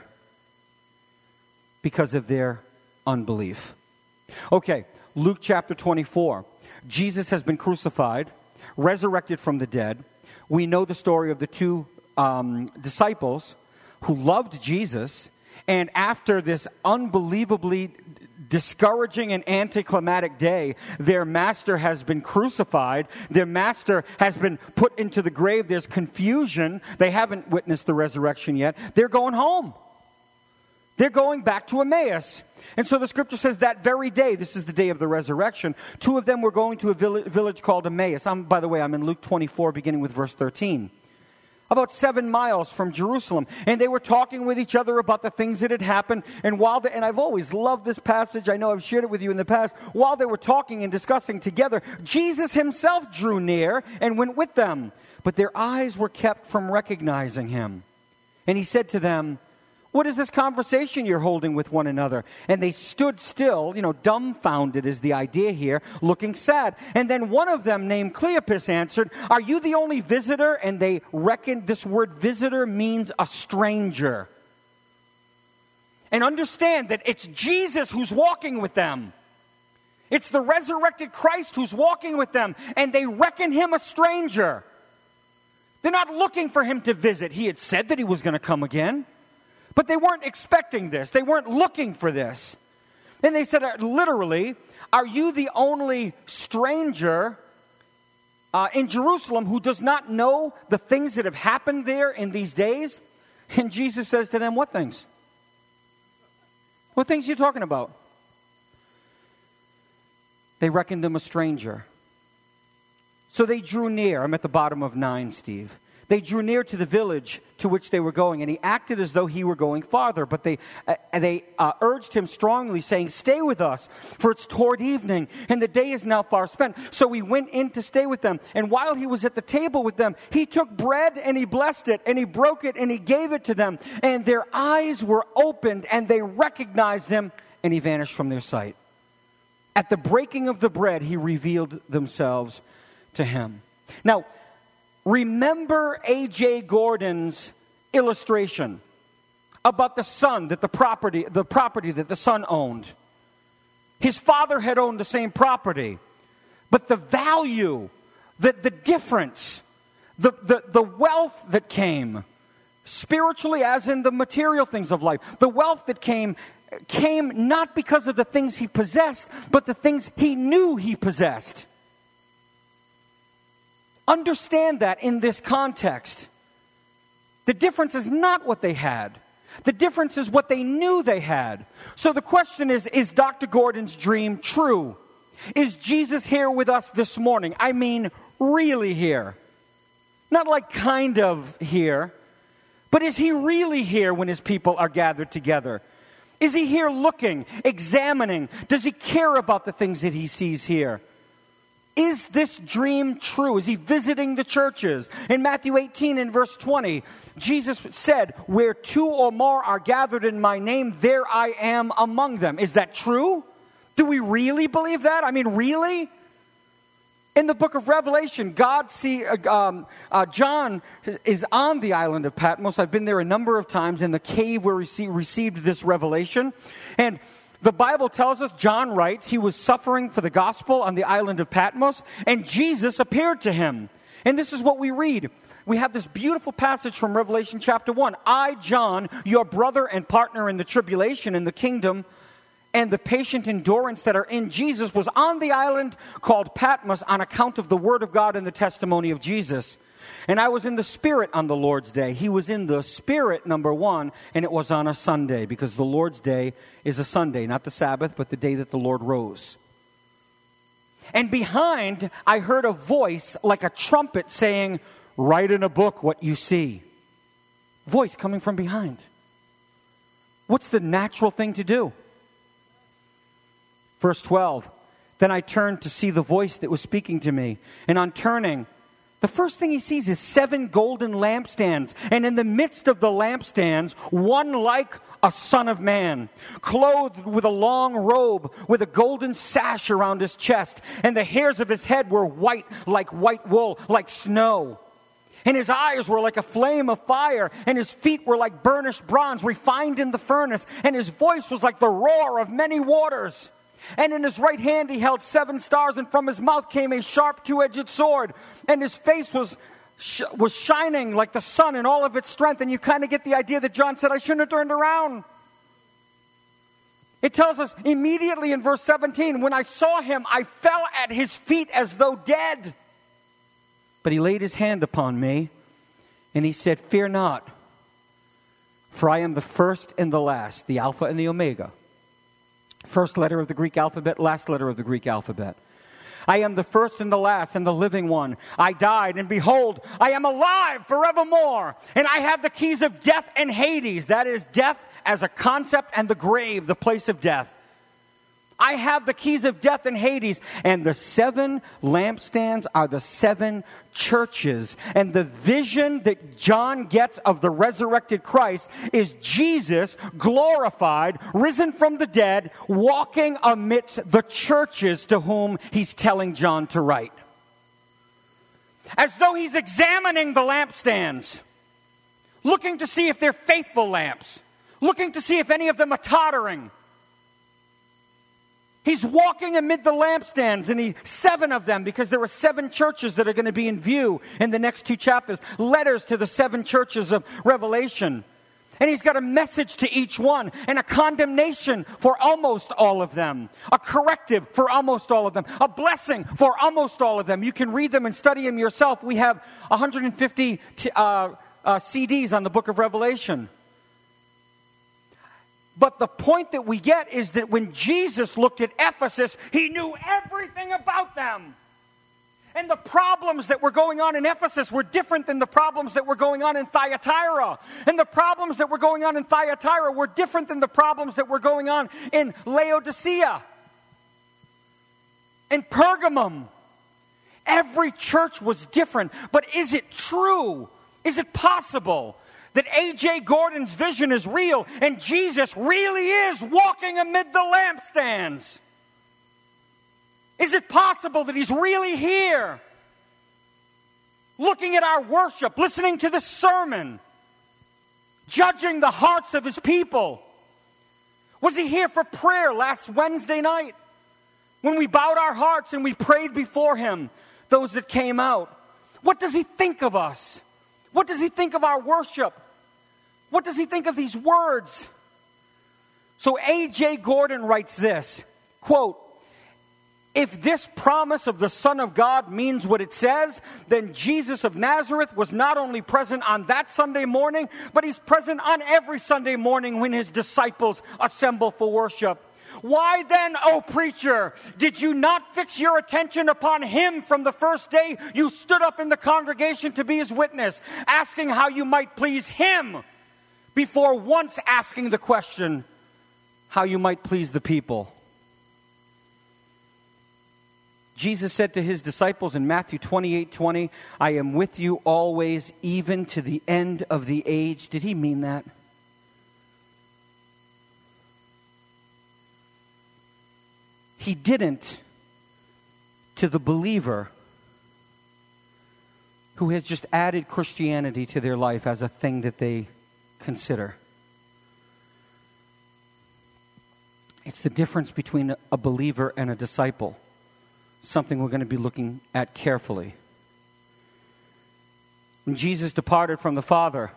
because of their unbelief. Okay, Luke chapter twenty-four. Jesus has been crucified, resurrected from the dead. We know the story of the two um, disciples who loved Jesus, and after this unbelievably discouraging and anticlimactic day, their master has been crucified. Their master has been put into the grave. There's confusion. They haven't witnessed the resurrection yet. They're going home. They're going back to Emmaus. And so the scripture says that very day, this is the day of the resurrection, two of them were going to a village called Emmaus. I'm, by the way, I'm in Luke twenty-four, beginning with verse thirteen. About seven miles from Jerusalem. And they were talking with each other about the things that had happened. And while they, and I've always loved this passage. I know I've shared it with you in the past. While they were talking and discussing together, Jesus himself drew near and went with them. But their eyes were kept from recognizing him. And he said to them, what is this conversation you're holding with one another? And they stood still, you know, dumbfounded is the idea here, looking sad. And then one of them, named Cleopas, answered, are you the only visitor? And they reckoned this word visitor means a stranger. And understand that it's Jesus who's walking with them. It's the resurrected Christ who's walking with them. And they reckon him a stranger. They're not looking for him to visit. He had said that he was going to come again. But they weren't expecting this. They weren't looking for this. And they said, literally, are you the only stranger uh, in Jerusalem who does not know the things that have happened there in these days? And Jesus says to them, what things? What things are you talking about? They reckoned him a stranger. So they drew near. I'm at the bottom of nine, Steve. They drew near to the village to which they were going, and he acted as though he were going farther. But they uh, they uh, urged him strongly, saying, stay with us, for it's toward evening, and the day is now far spent. So he went in to stay with them. And while he was at the table with them, he took bread, and he blessed it, and he broke it, and he gave it to them. And their eyes were opened, and they recognized him, and he vanished from their sight. At the breaking of the bread, he revealed themselves to him. Now, remember A J Gordon's illustration about the son that the property, the property that the son owned. His father had owned the same property, but the value, the, the difference, the, the, the wealth that came, spiritually as in the material things of life, the wealth that came, came not because of the things he possessed, but the things he knew he possessed. Understand that in this context. The difference is not what they had. The difference is what they knew they had. So the question is, is Doctor Gordon's dream true? Is Jesus here with us this morning? I mean, really here. Not like kind of here, but is he really here when his people are gathered together? Is he here looking, examining? Does he care about the things that he sees here? Is this dream true? Is he visiting the churches? In Matthew eighteen and verse twenty, Jesus said, where two or more are gathered in my name, there I am among them. Is that true? Do we really believe that? I mean, really? In the book of Revelation, God see um, uh, John is on the island of Patmos. I've been there a number of times in the cave where he received this revelation. And the Bible tells us, John writes, he was suffering for the gospel on the island of Patmos, and Jesus appeared to him. And this is what we read. We have this beautiful passage from Revelation chapter one. I, John, your brother and partner in the tribulation in the kingdom and the patient endurance that are in Jesus, was on the island called Patmos on account of the word of God and the testimony of Jesus. And I was in the Spirit on the Lord's day. He was in the Spirit, number one, and it was on a Sunday, because the Lord's day is a Sunday, not the Sabbath, but the day that the Lord rose. And behind, I heard a voice like a trumpet saying, write in a book what you see. Voice coming from behind. What's the natural thing to do? Verse twelve, then I turned to see the voice that was speaking to me. And on turning, the first thing he sees is seven golden lampstands. And in the midst of the lampstands, one like a son of man, clothed with a long robe, with a golden sash around his chest. And the hairs of his head were white like white wool, like snow. And his eyes were like a flame of fire, and his feet were like burnished bronze, refined in the furnace. And his voice was like the roar of many waters. And in his right hand he held seven stars, and from his mouth came a sharp two-edged sword. And his face was sh- was shining like the sun in all of its strength. And you kind of get the idea that John said, I shouldn't have turned around. It tells us immediately in verse seventeen, when I saw him, I fell at his feet as though dead. But he laid his hand upon me, and he said, fear not, for I am the first and the last, the Alpha and the Omega. First letter of the Greek alphabet, last letter of the Greek alphabet. I am the first and the last and the living one. I died, and behold, I am alive forevermore. And I have the keys of death and Hades. That is, death as a concept, and the grave, the place of death. I have the keys of death and Hades. And the seven lampstands are the seven churches. And the vision that John gets of the resurrected Christ is Jesus glorified, risen from the dead, walking amidst the churches to whom he's telling John to write. As though he's examining the lampstands, looking to see if they're faithful lamps, looking to see if any of them are tottering. He's walking amid the lampstands, and he, seven of them, because there are seven churches that are going to be in view in the next two chapters, letters to the seven churches of Revelation. And he's got a message to each one, and a condemnation for almost all of them, a corrective for almost all of them, a blessing for almost all of them. You can read them and study them yourself. We have one hundred fifty t- uh, uh, C Ds on the book of Revelation. But the point that we get is that when Jesus looked at Ephesus, he knew everything about them. And the problems that were going on in Ephesus were different than the problems that were going on in Thyatira. And the problems that were going on in Thyatira were different than the problems that were going on in Laodicea and Pergamum. Every church was different. But is it true? Is it possible that A J Gordon's vision is real and Jesus really is walking amid the lampstands? Is it possible that he's really here, looking at our worship, listening to the sermon, judging the hearts of his people? Was he here for prayer last Wednesday night when we bowed our hearts and we prayed before him, those that came out? What does he think of us? What does he think of our worship? What does he think of these words? So A J Gordon writes this, quote, if this promise of the Son of God means what it says, then Jesus of Nazareth was not only present on that Sunday morning, but he's present on every Sunday morning when his disciples assemble for worship. Why then, O preacher, did you not fix your attention upon him from the first day you stood up in the congregation to be his witness, asking how you might please him, before once asking the question, how you might please the people? Jesus said to his disciples in Matthew twenty-eight twenty, I am with you always, even to the end of the age. Did he mean that? He didn't to the believer who has just added Christianity to their life as a thing that they consider. It's the difference between a believer and a disciple. Something we're going to be looking at carefully. When Jesus departed from the Father,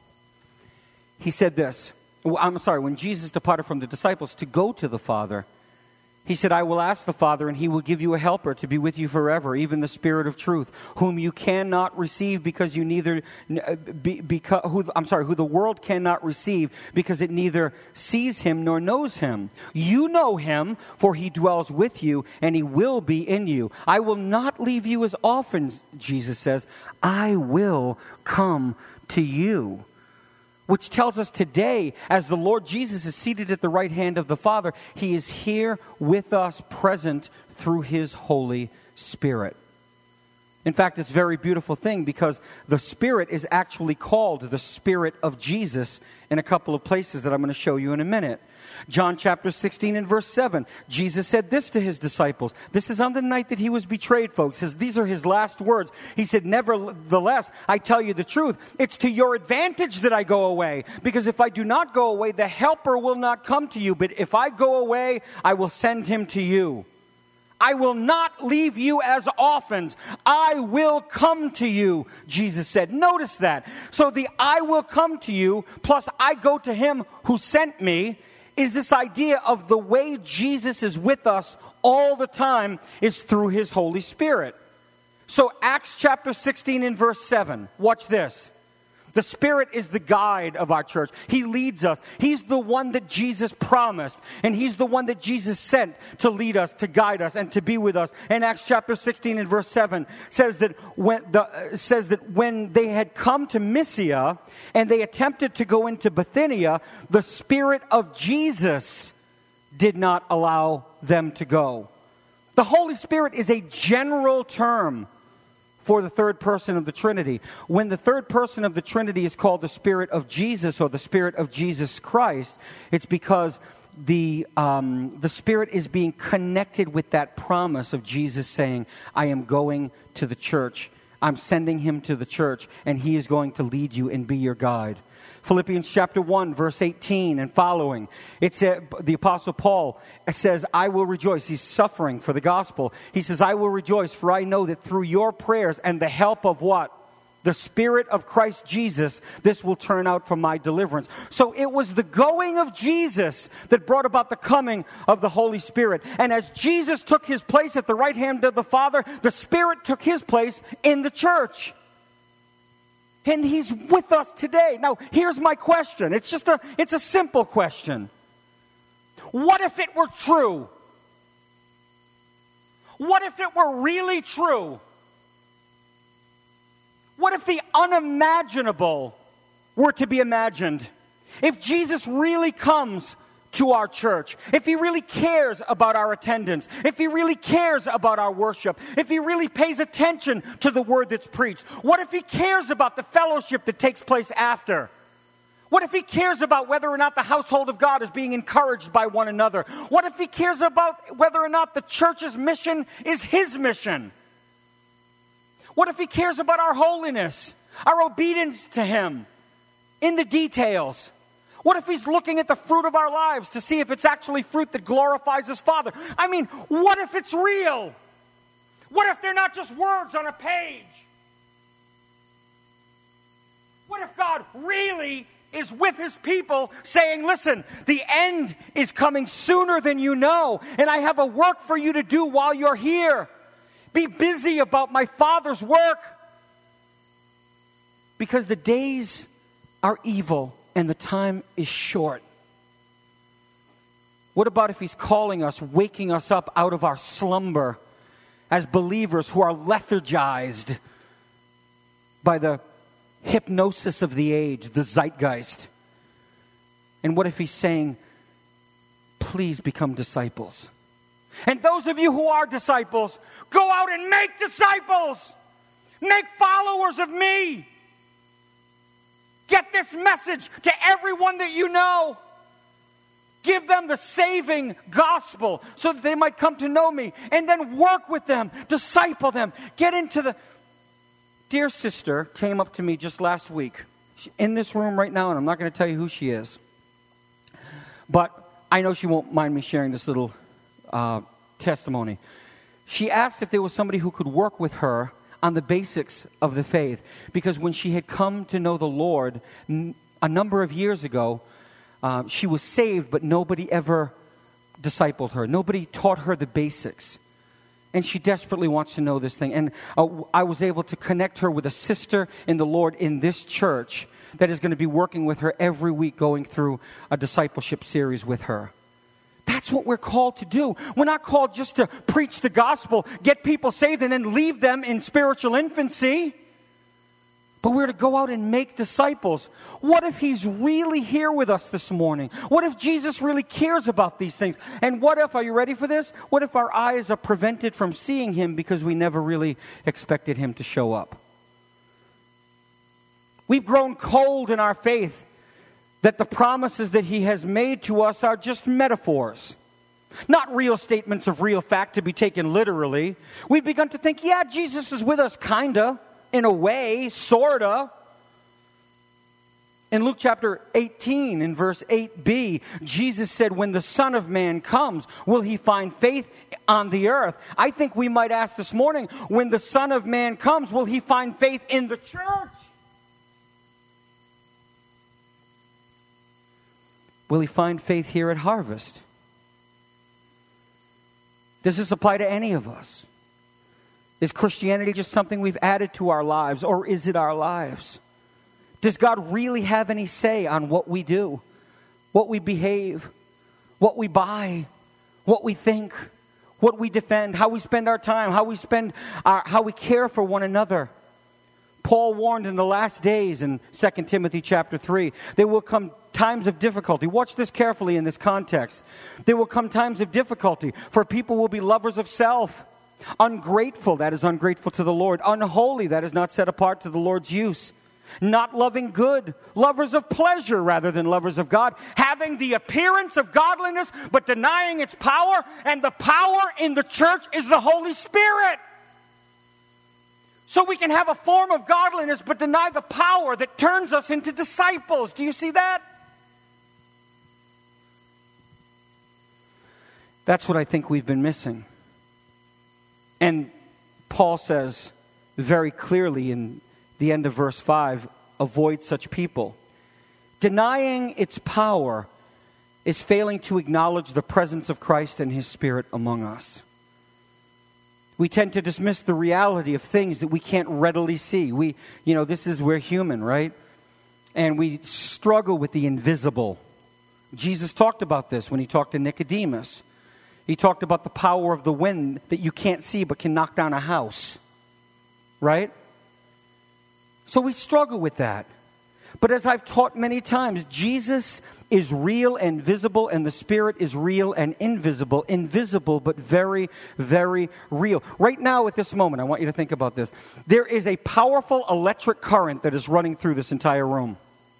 he said this. I'm sorry, when Jesus departed from the disciples to go to the Father, he said, I will ask the Father, and he will give you a helper to be with you forever, even the Spirit of truth, whom you cannot receive because you neither, be, because, who, I'm sorry, who the world cannot receive because it neither sees him nor knows him. You know him, for he dwells with you, and he will be in you. I will not leave you as orphans, Jesus says. I will come to you. Which tells us today, as the Lord Jesus is seated at the right hand of the Father, he is here with us, present through his Holy Spirit. In fact, it's a very beautiful thing because the Spirit is actually called the Spirit of Jesus in a couple of places that I'm going to show you in a minute. John chapter sixteen and verse seven, Jesus said this to his disciples. This is on the night that he was betrayed, folks. His, these are his last words. He said, nevertheless, I tell you the truth. It's to your advantage that I go away. Because if I do not go away, the helper will not come to you. But if I go away, I will send him to you. I will not leave you as orphans. I will come to you, Jesus said. Notice that. So the I will come to you, plus I go to him who sent me, is this idea of the way Jesus is with us all the time is through his Holy Spirit. So Acts chapter sixteen and verse seven. Watch this. The Spirit is the guide of our church. He leads us. He's the one that Jesus promised. And he's the one that Jesus sent to lead us, to guide us, and to be with us. And Acts chapter sixteen and verse seven says that when, the, uh, says that when they had come to Mysia and they attempted to go into Bithynia, the Spirit of Jesus did not allow them to go. The Holy Spirit is a general term for the third person of the Trinity. When the third person of the Trinity is called the Spirit of Jesus or the Spirit of Jesus Christ, it's because the um, the Spirit is being connected with that promise of Jesus saying, I am going to the church. I'm sending him to the church, and he is going to lead you and be your guide. Philippians chapter one, verse eighteen and following. It's uh, the Apostle Paul says, I will rejoice. He's suffering for the gospel. He says, I will rejoice, for I know that through your prayers and the help of what? The Spirit of Christ Jesus, this will turn out for my deliverance. So it was the going of Jesus that brought about the coming of the Holy Spirit. And as Jesus took his place at the right hand of the Father, the Spirit took his place in the church. And he's with us today. Now, here's my question. It's just a, it's a simple question. What if it were true? What if it were really true? What if the unimaginable were to be imagined? If Jesus really comes to our church, if he really cares about our attendance, if he really cares about our worship, if he really pays attention to the word that's preached, what if he cares about the fellowship that takes place after? What if he cares about whether or not the household of God is being encouraged by one another? What if he cares about whether or not the church's mission is his mission? What if he cares about our holiness, our obedience to him in the details? What if he's looking at the fruit of our lives to see if it's actually fruit that glorifies his Father? I mean, what if it's real? What if they're not just words on a page? What if God really is with his people saying, listen, the end is coming sooner than you know, and I have a work for you to do while you're here. Be busy about my Father's work, because the days are evil and the time is short. What about if he's calling us, waking us up out of our slumber as believers who are lethargized by the hypnosis of the age, the zeitgeist? And what if he's saying, please become disciples? And those of you who are disciples, go out and make disciples. Make followers of me. Get this message to everyone that you know. Give them the saving gospel so that they might come to know me. And then work with them, disciple them, get into the... Dear sister came up to me just last week. She's in this room right now, and I'm not going to tell you who she is. But I know she won't mind me sharing this little uh, testimony. She asked if there was somebody who could work with her on the basics of the faith. Because when she had come to know the Lord n- a number of years ago, uh, she was saved, but nobody ever discipled her. Nobody taught her the basics. And she desperately wants to know this thing. And uh, I was able to connect her with a sister in the Lord in this church that is going to be working with her every week, going through a discipleship series with her. That's what we're called to do. We're not called just to preach the gospel, get people saved, and then leave them in spiritual infancy. But we're to go out and make disciples. What if he's really here with us this morning? What if Jesus really cares about these things? And what if, are you ready for this? What if our eyes are prevented from seeing him because we never really expected him to show up? We've grown cold in our faith that the promises that he has made to us are just metaphors, not real statements of real fact to be taken literally. We've begun to think, yeah, Jesus is with us, kinda, in a way, sorta. In Luke chapter eighteen, in verse eight b, Jesus said, when the Son of Man comes, will he find faith on the earth? I think we might ask this morning, when the Son of Man comes, will he find faith in the church? Will he find faith here at Harvest? Does this apply to any of us? Is Christianity just something we've added to our lives, or is it our lives? Does God really have any say on what we do, what we behave, what we buy, what we think, what we defend, how we spend our time, how we spend our, how we care for one another? Paul warned in the last days in Second Timothy chapter three, there will come times of difficulty. Watch this carefully in this context. There will come times of difficulty, for people will be lovers of self, ungrateful, that is ungrateful to the Lord, unholy, that is not set apart to the Lord's use, not loving good, lovers of pleasure rather than lovers of God, having the appearance of godliness but denying its power, and the power in the church is the Holy Spirit. So we can have a form of godliness but deny the power that turns us into disciples. Do you see that? That's what I think we've been missing. And Paul says very clearly in the end of verse five, avoid such people. Denying its power is failing to acknowledge the presence of Christ and his Spirit among us. We tend to dismiss the reality of things that we can't readily see. We, you know, this is, we're human, right? And we struggle with the invisible. Jesus talked about this when he talked to Nicodemus. He talked about the power of the wind that you can't see but can knock down a house. Right? So we struggle with that. But as I've taught many times, Jesus is real and visible, and the Spirit is real and invisible. Invisible, but very, very real. Right now, at this moment, I want you to think about this. There is a powerful electric current that is running through this entire room.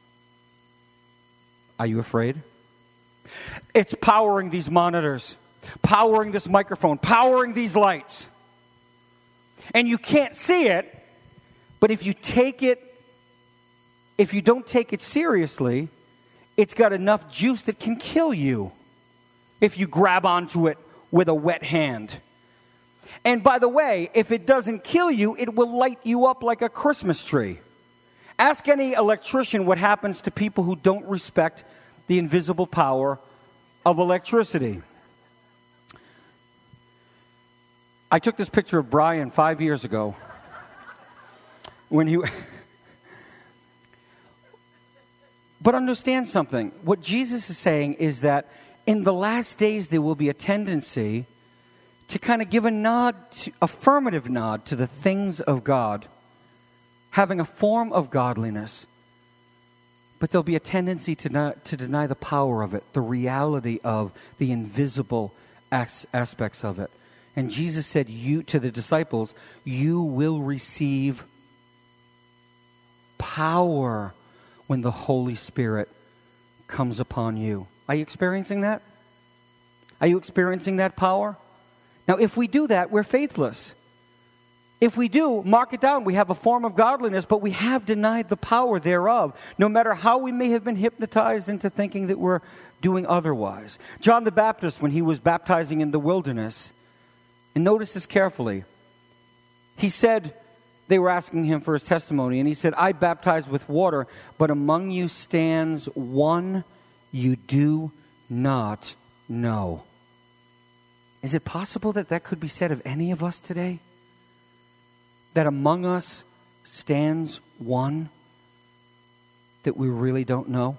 Are you afraid? It's powering these monitors, powering this microphone, powering these lights. And you can't see it, but if you take it, if you don't take it seriously, it's got enough juice that can kill you if you grab onto it with a wet hand. And by the way, if it doesn't kill you, it will light you up like a Christmas tree. Ask any electrician what happens to people who don't respect the invisible power of electricity. I took this picture of Brian five years ago when he... But understand something. What Jesus is saying is that in the last days there will be a tendency to kind of give a nod, to, affirmative nod to the things of God, having a form of godliness, but there'll be a tendency to not, to deny the power of it, the reality of the invisible as, aspects of it. And Jesus said, "You to the disciples, you will receive power when the Holy Spirit comes upon you." Are you experiencing that? Are you experiencing that power? Now, if we do that, we're faithless. If we do, mark it down. We have a form of godliness, but we have denied the power thereof, no matter how we may have been hypnotized into thinking that we're doing otherwise. John the Baptist, when he was baptizing in the wilderness, and notice this carefully, he said, they were asking him for his testimony, and he said, "I baptize with water, but among you stands one you do not know." Is it possible that that could be said of any of us today? That among us stands one that we really don't know?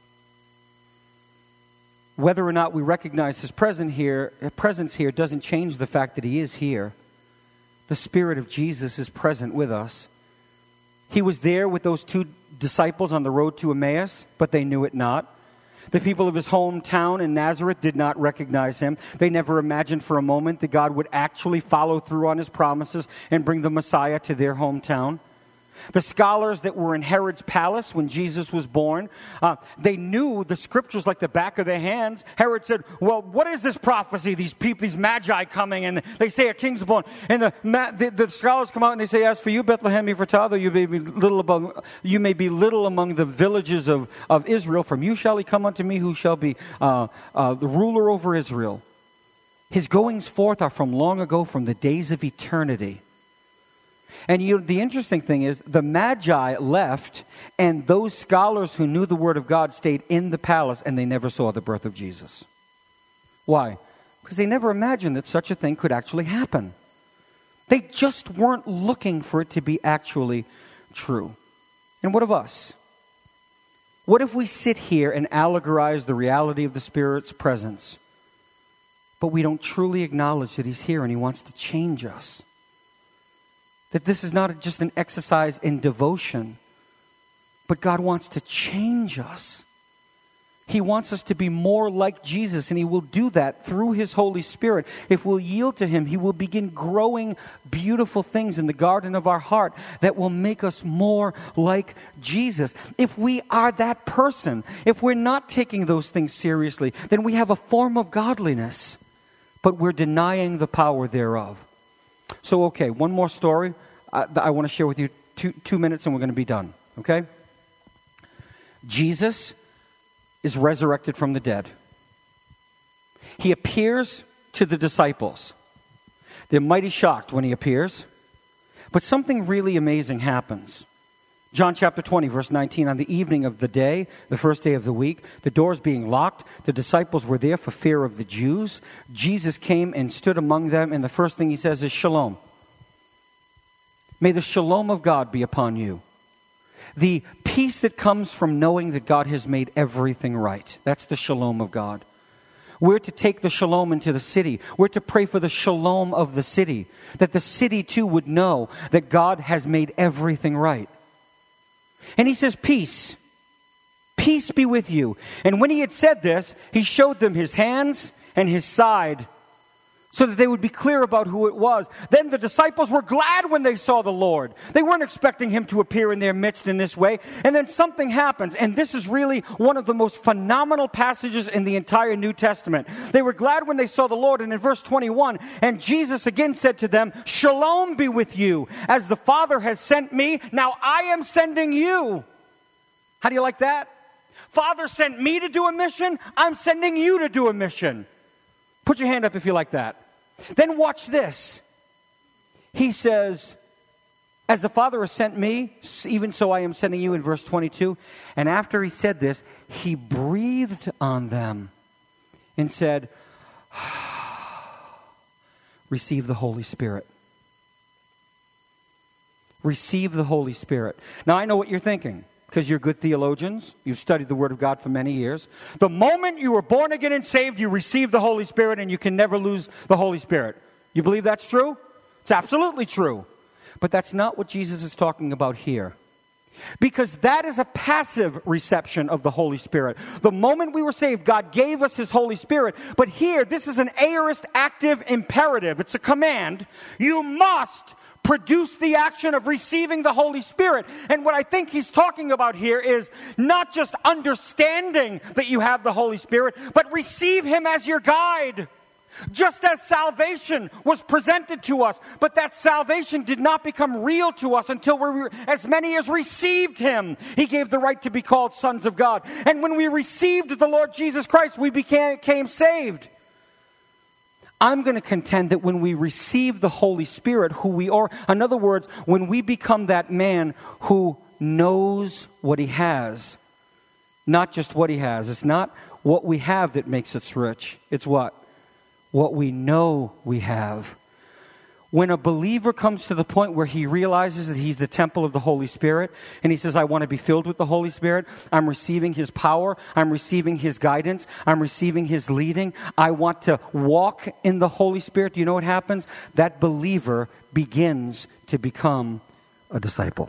Whether or not we recognize his presence here, presence here doesn't change the fact that he is here. The Spirit of Jesus is present with us. He was there with those two disciples on the road to Emmaus, but they knew it not. The people of his hometown in Nazareth did not recognize him. They never imagined for a moment that God would actually follow through on his promises and bring the Messiah to their hometown. The scholars that were in Herod's palace when Jesus was born, uh, they knew the scriptures like the back of their hands. Herod said, "Well, what is this prophecy? These people, these magi coming, and they say a king's born." And the, the, the scholars come out and they say, "As for you, Bethlehem Ephratah, though you may be little above, you may be little among the villages of, of Israel. From you shall he come unto me, who shall be uh, uh, the ruler over Israel. His goings forth are from long ago, from the days of eternity." And you know, the interesting thing is, the Magi left, and those scholars who knew the Word of God stayed in the palace, and they never saw the birth of Jesus. Why? Because they never imagined that such a thing could actually happen. They just weren't looking for it to be actually true. And what of us? What if we sit here and allegorize the reality of the Spirit's presence, but we don't truly acknowledge that he's here and he wants to change us? That this is not just an exercise in devotion, but God wants to change us. He wants us to be more like Jesus, and he will do that through his Holy Spirit. If we'll yield to him, he will begin growing beautiful things in the garden of our heart that will make us more like Jesus. If we are that person, if we're not taking those things seriously, then we have a form of godliness, but we're denying the power thereof. So, okay, one more story I, I want to share with you. Two, two minutes and we're going to be done, okay? Jesus is resurrected from the dead. He appears to the disciples. They're mighty shocked when he appears. But something really amazing happens. John chapter twenty, verse nineteen, on the evening of the day, the first day of the week, the doors being locked, the disciples were there for fear of the Jews. Jesus came and stood among them, and the first thing he says is, "Shalom." May the shalom of God be upon you. The peace that comes from knowing that God has made everything right. That's the shalom of God. We're to take the shalom into the city. We're to pray for the shalom of the city, that the city too would know that God has made everything right. And he says, "Peace. Peace be with you." And when he had said this, he showed them his hands and his side so that they would be clear about who it was. Then the disciples were glad when they saw the Lord. They weren't expecting him to appear in their midst in this way. And then something happens, and this is really one of the most phenomenal passages in the entire New Testament. They were glad when they saw the Lord, and in verse twenty-one, and Jesus again said to them, "Shalom be with you. As the Father has sent me, now I am sending you." How do you like that? Father sent me to do a mission. I'm sending you to do a mission. Put your hand up if you like that. Then watch this. He says, "As the Father has sent me, even so I am sending you," in verse twenty-two. And after he said this, he breathed on them and said, "Receive the Holy Spirit." Receive the Holy Spirit. Now I know what you're thinking. because you're good theologians. You've studied the Word of God for many years. The moment you were born again and saved, you received the Holy Spirit, and you can never lose the Holy Spirit. You believe that's true? It's absolutely true. But that's not what Jesus is talking about here. Because that is a passive reception of the Holy Spirit. The moment we were saved, God gave us His Holy Spirit. But here, this is an aorist active imperative. It's a command. You must produce the action of receiving the Holy Spirit. And what I think He's talking about here is not just understanding that you have the Holy Spirit, but receive Him as your guide. Just as salvation was presented to us, but that salvation did not become real to us until we were, as many as received Him, He gave the right to be called sons of God. And when we received the Lord Jesus Christ, we became, became saved. I'm going to contend that when we receive the Holy Spirit, who we are, in other words, when we become that man who knows what he has, not just what he has, it's not what we have that makes us rich, it's what? What we know we have. When a believer comes to the point where he realizes that he's the temple of the Holy Spirit, and he says, I want to be filled with the Holy Spirit, I'm receiving His power, I'm receiving His guidance, I'm receiving His leading, I want to walk in the Holy Spirit, do you know what happens? That believer begins to become a disciple.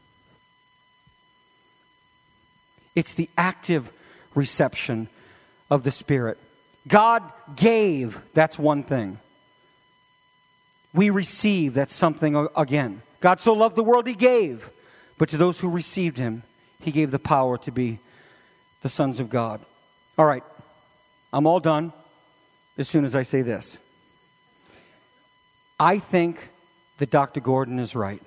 It's the active reception of the Spirit. God gave, that's one thing. We receive, that's something again. God so loved the world, He gave. But to those who received Him, He gave the power to be the sons of God. All right, I'm all done as soon as I say this. I think that Doctor Gordon is right.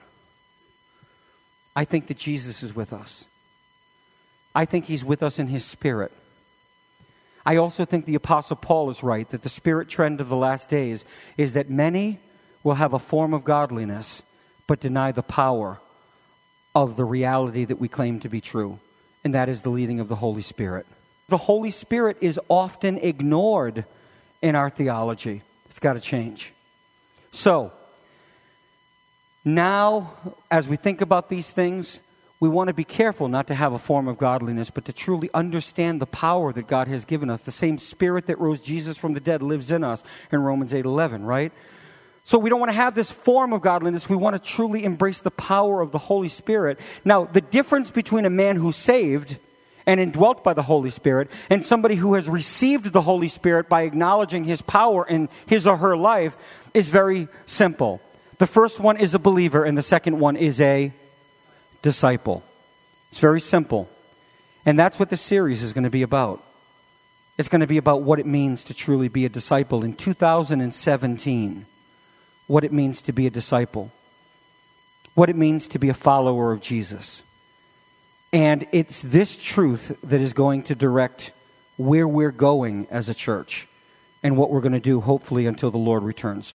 I think that Jesus is with us. I think He's with us in His Spirit. I also think the Apostle Paul is right, that the spirit trend of the last days is that many will have a form of godliness, but deny the power of the reality that we claim to be true, and that is the leading of the Holy Spirit. The Holy Spirit is often ignored in our theology. It's got to change. So, now, as we think about these things, we want to be careful not to have a form of godliness, but to truly understand the power that God has given us. The same Spirit that rose Jesus from the dead lives in us in Romans eight eleven, right? So we don't want to have this form of godliness. We want to truly embrace the power of the Holy Spirit. Now, the difference between a man who's saved and indwelt by the Holy Spirit and somebody who has received the Holy Spirit by acknowledging His power in his or her life is very simple. The first one is a believer, and the second one is a disciple. It's very simple. And that's what the series is going to be about. It's going to be about what it means to truly be a disciple in two thousand seventeen. What it means to be a disciple. What it means to be a follower of Jesus. And it's this truth that is going to direct where we're going as a church and what we're going to do, hopefully, until the Lord returns.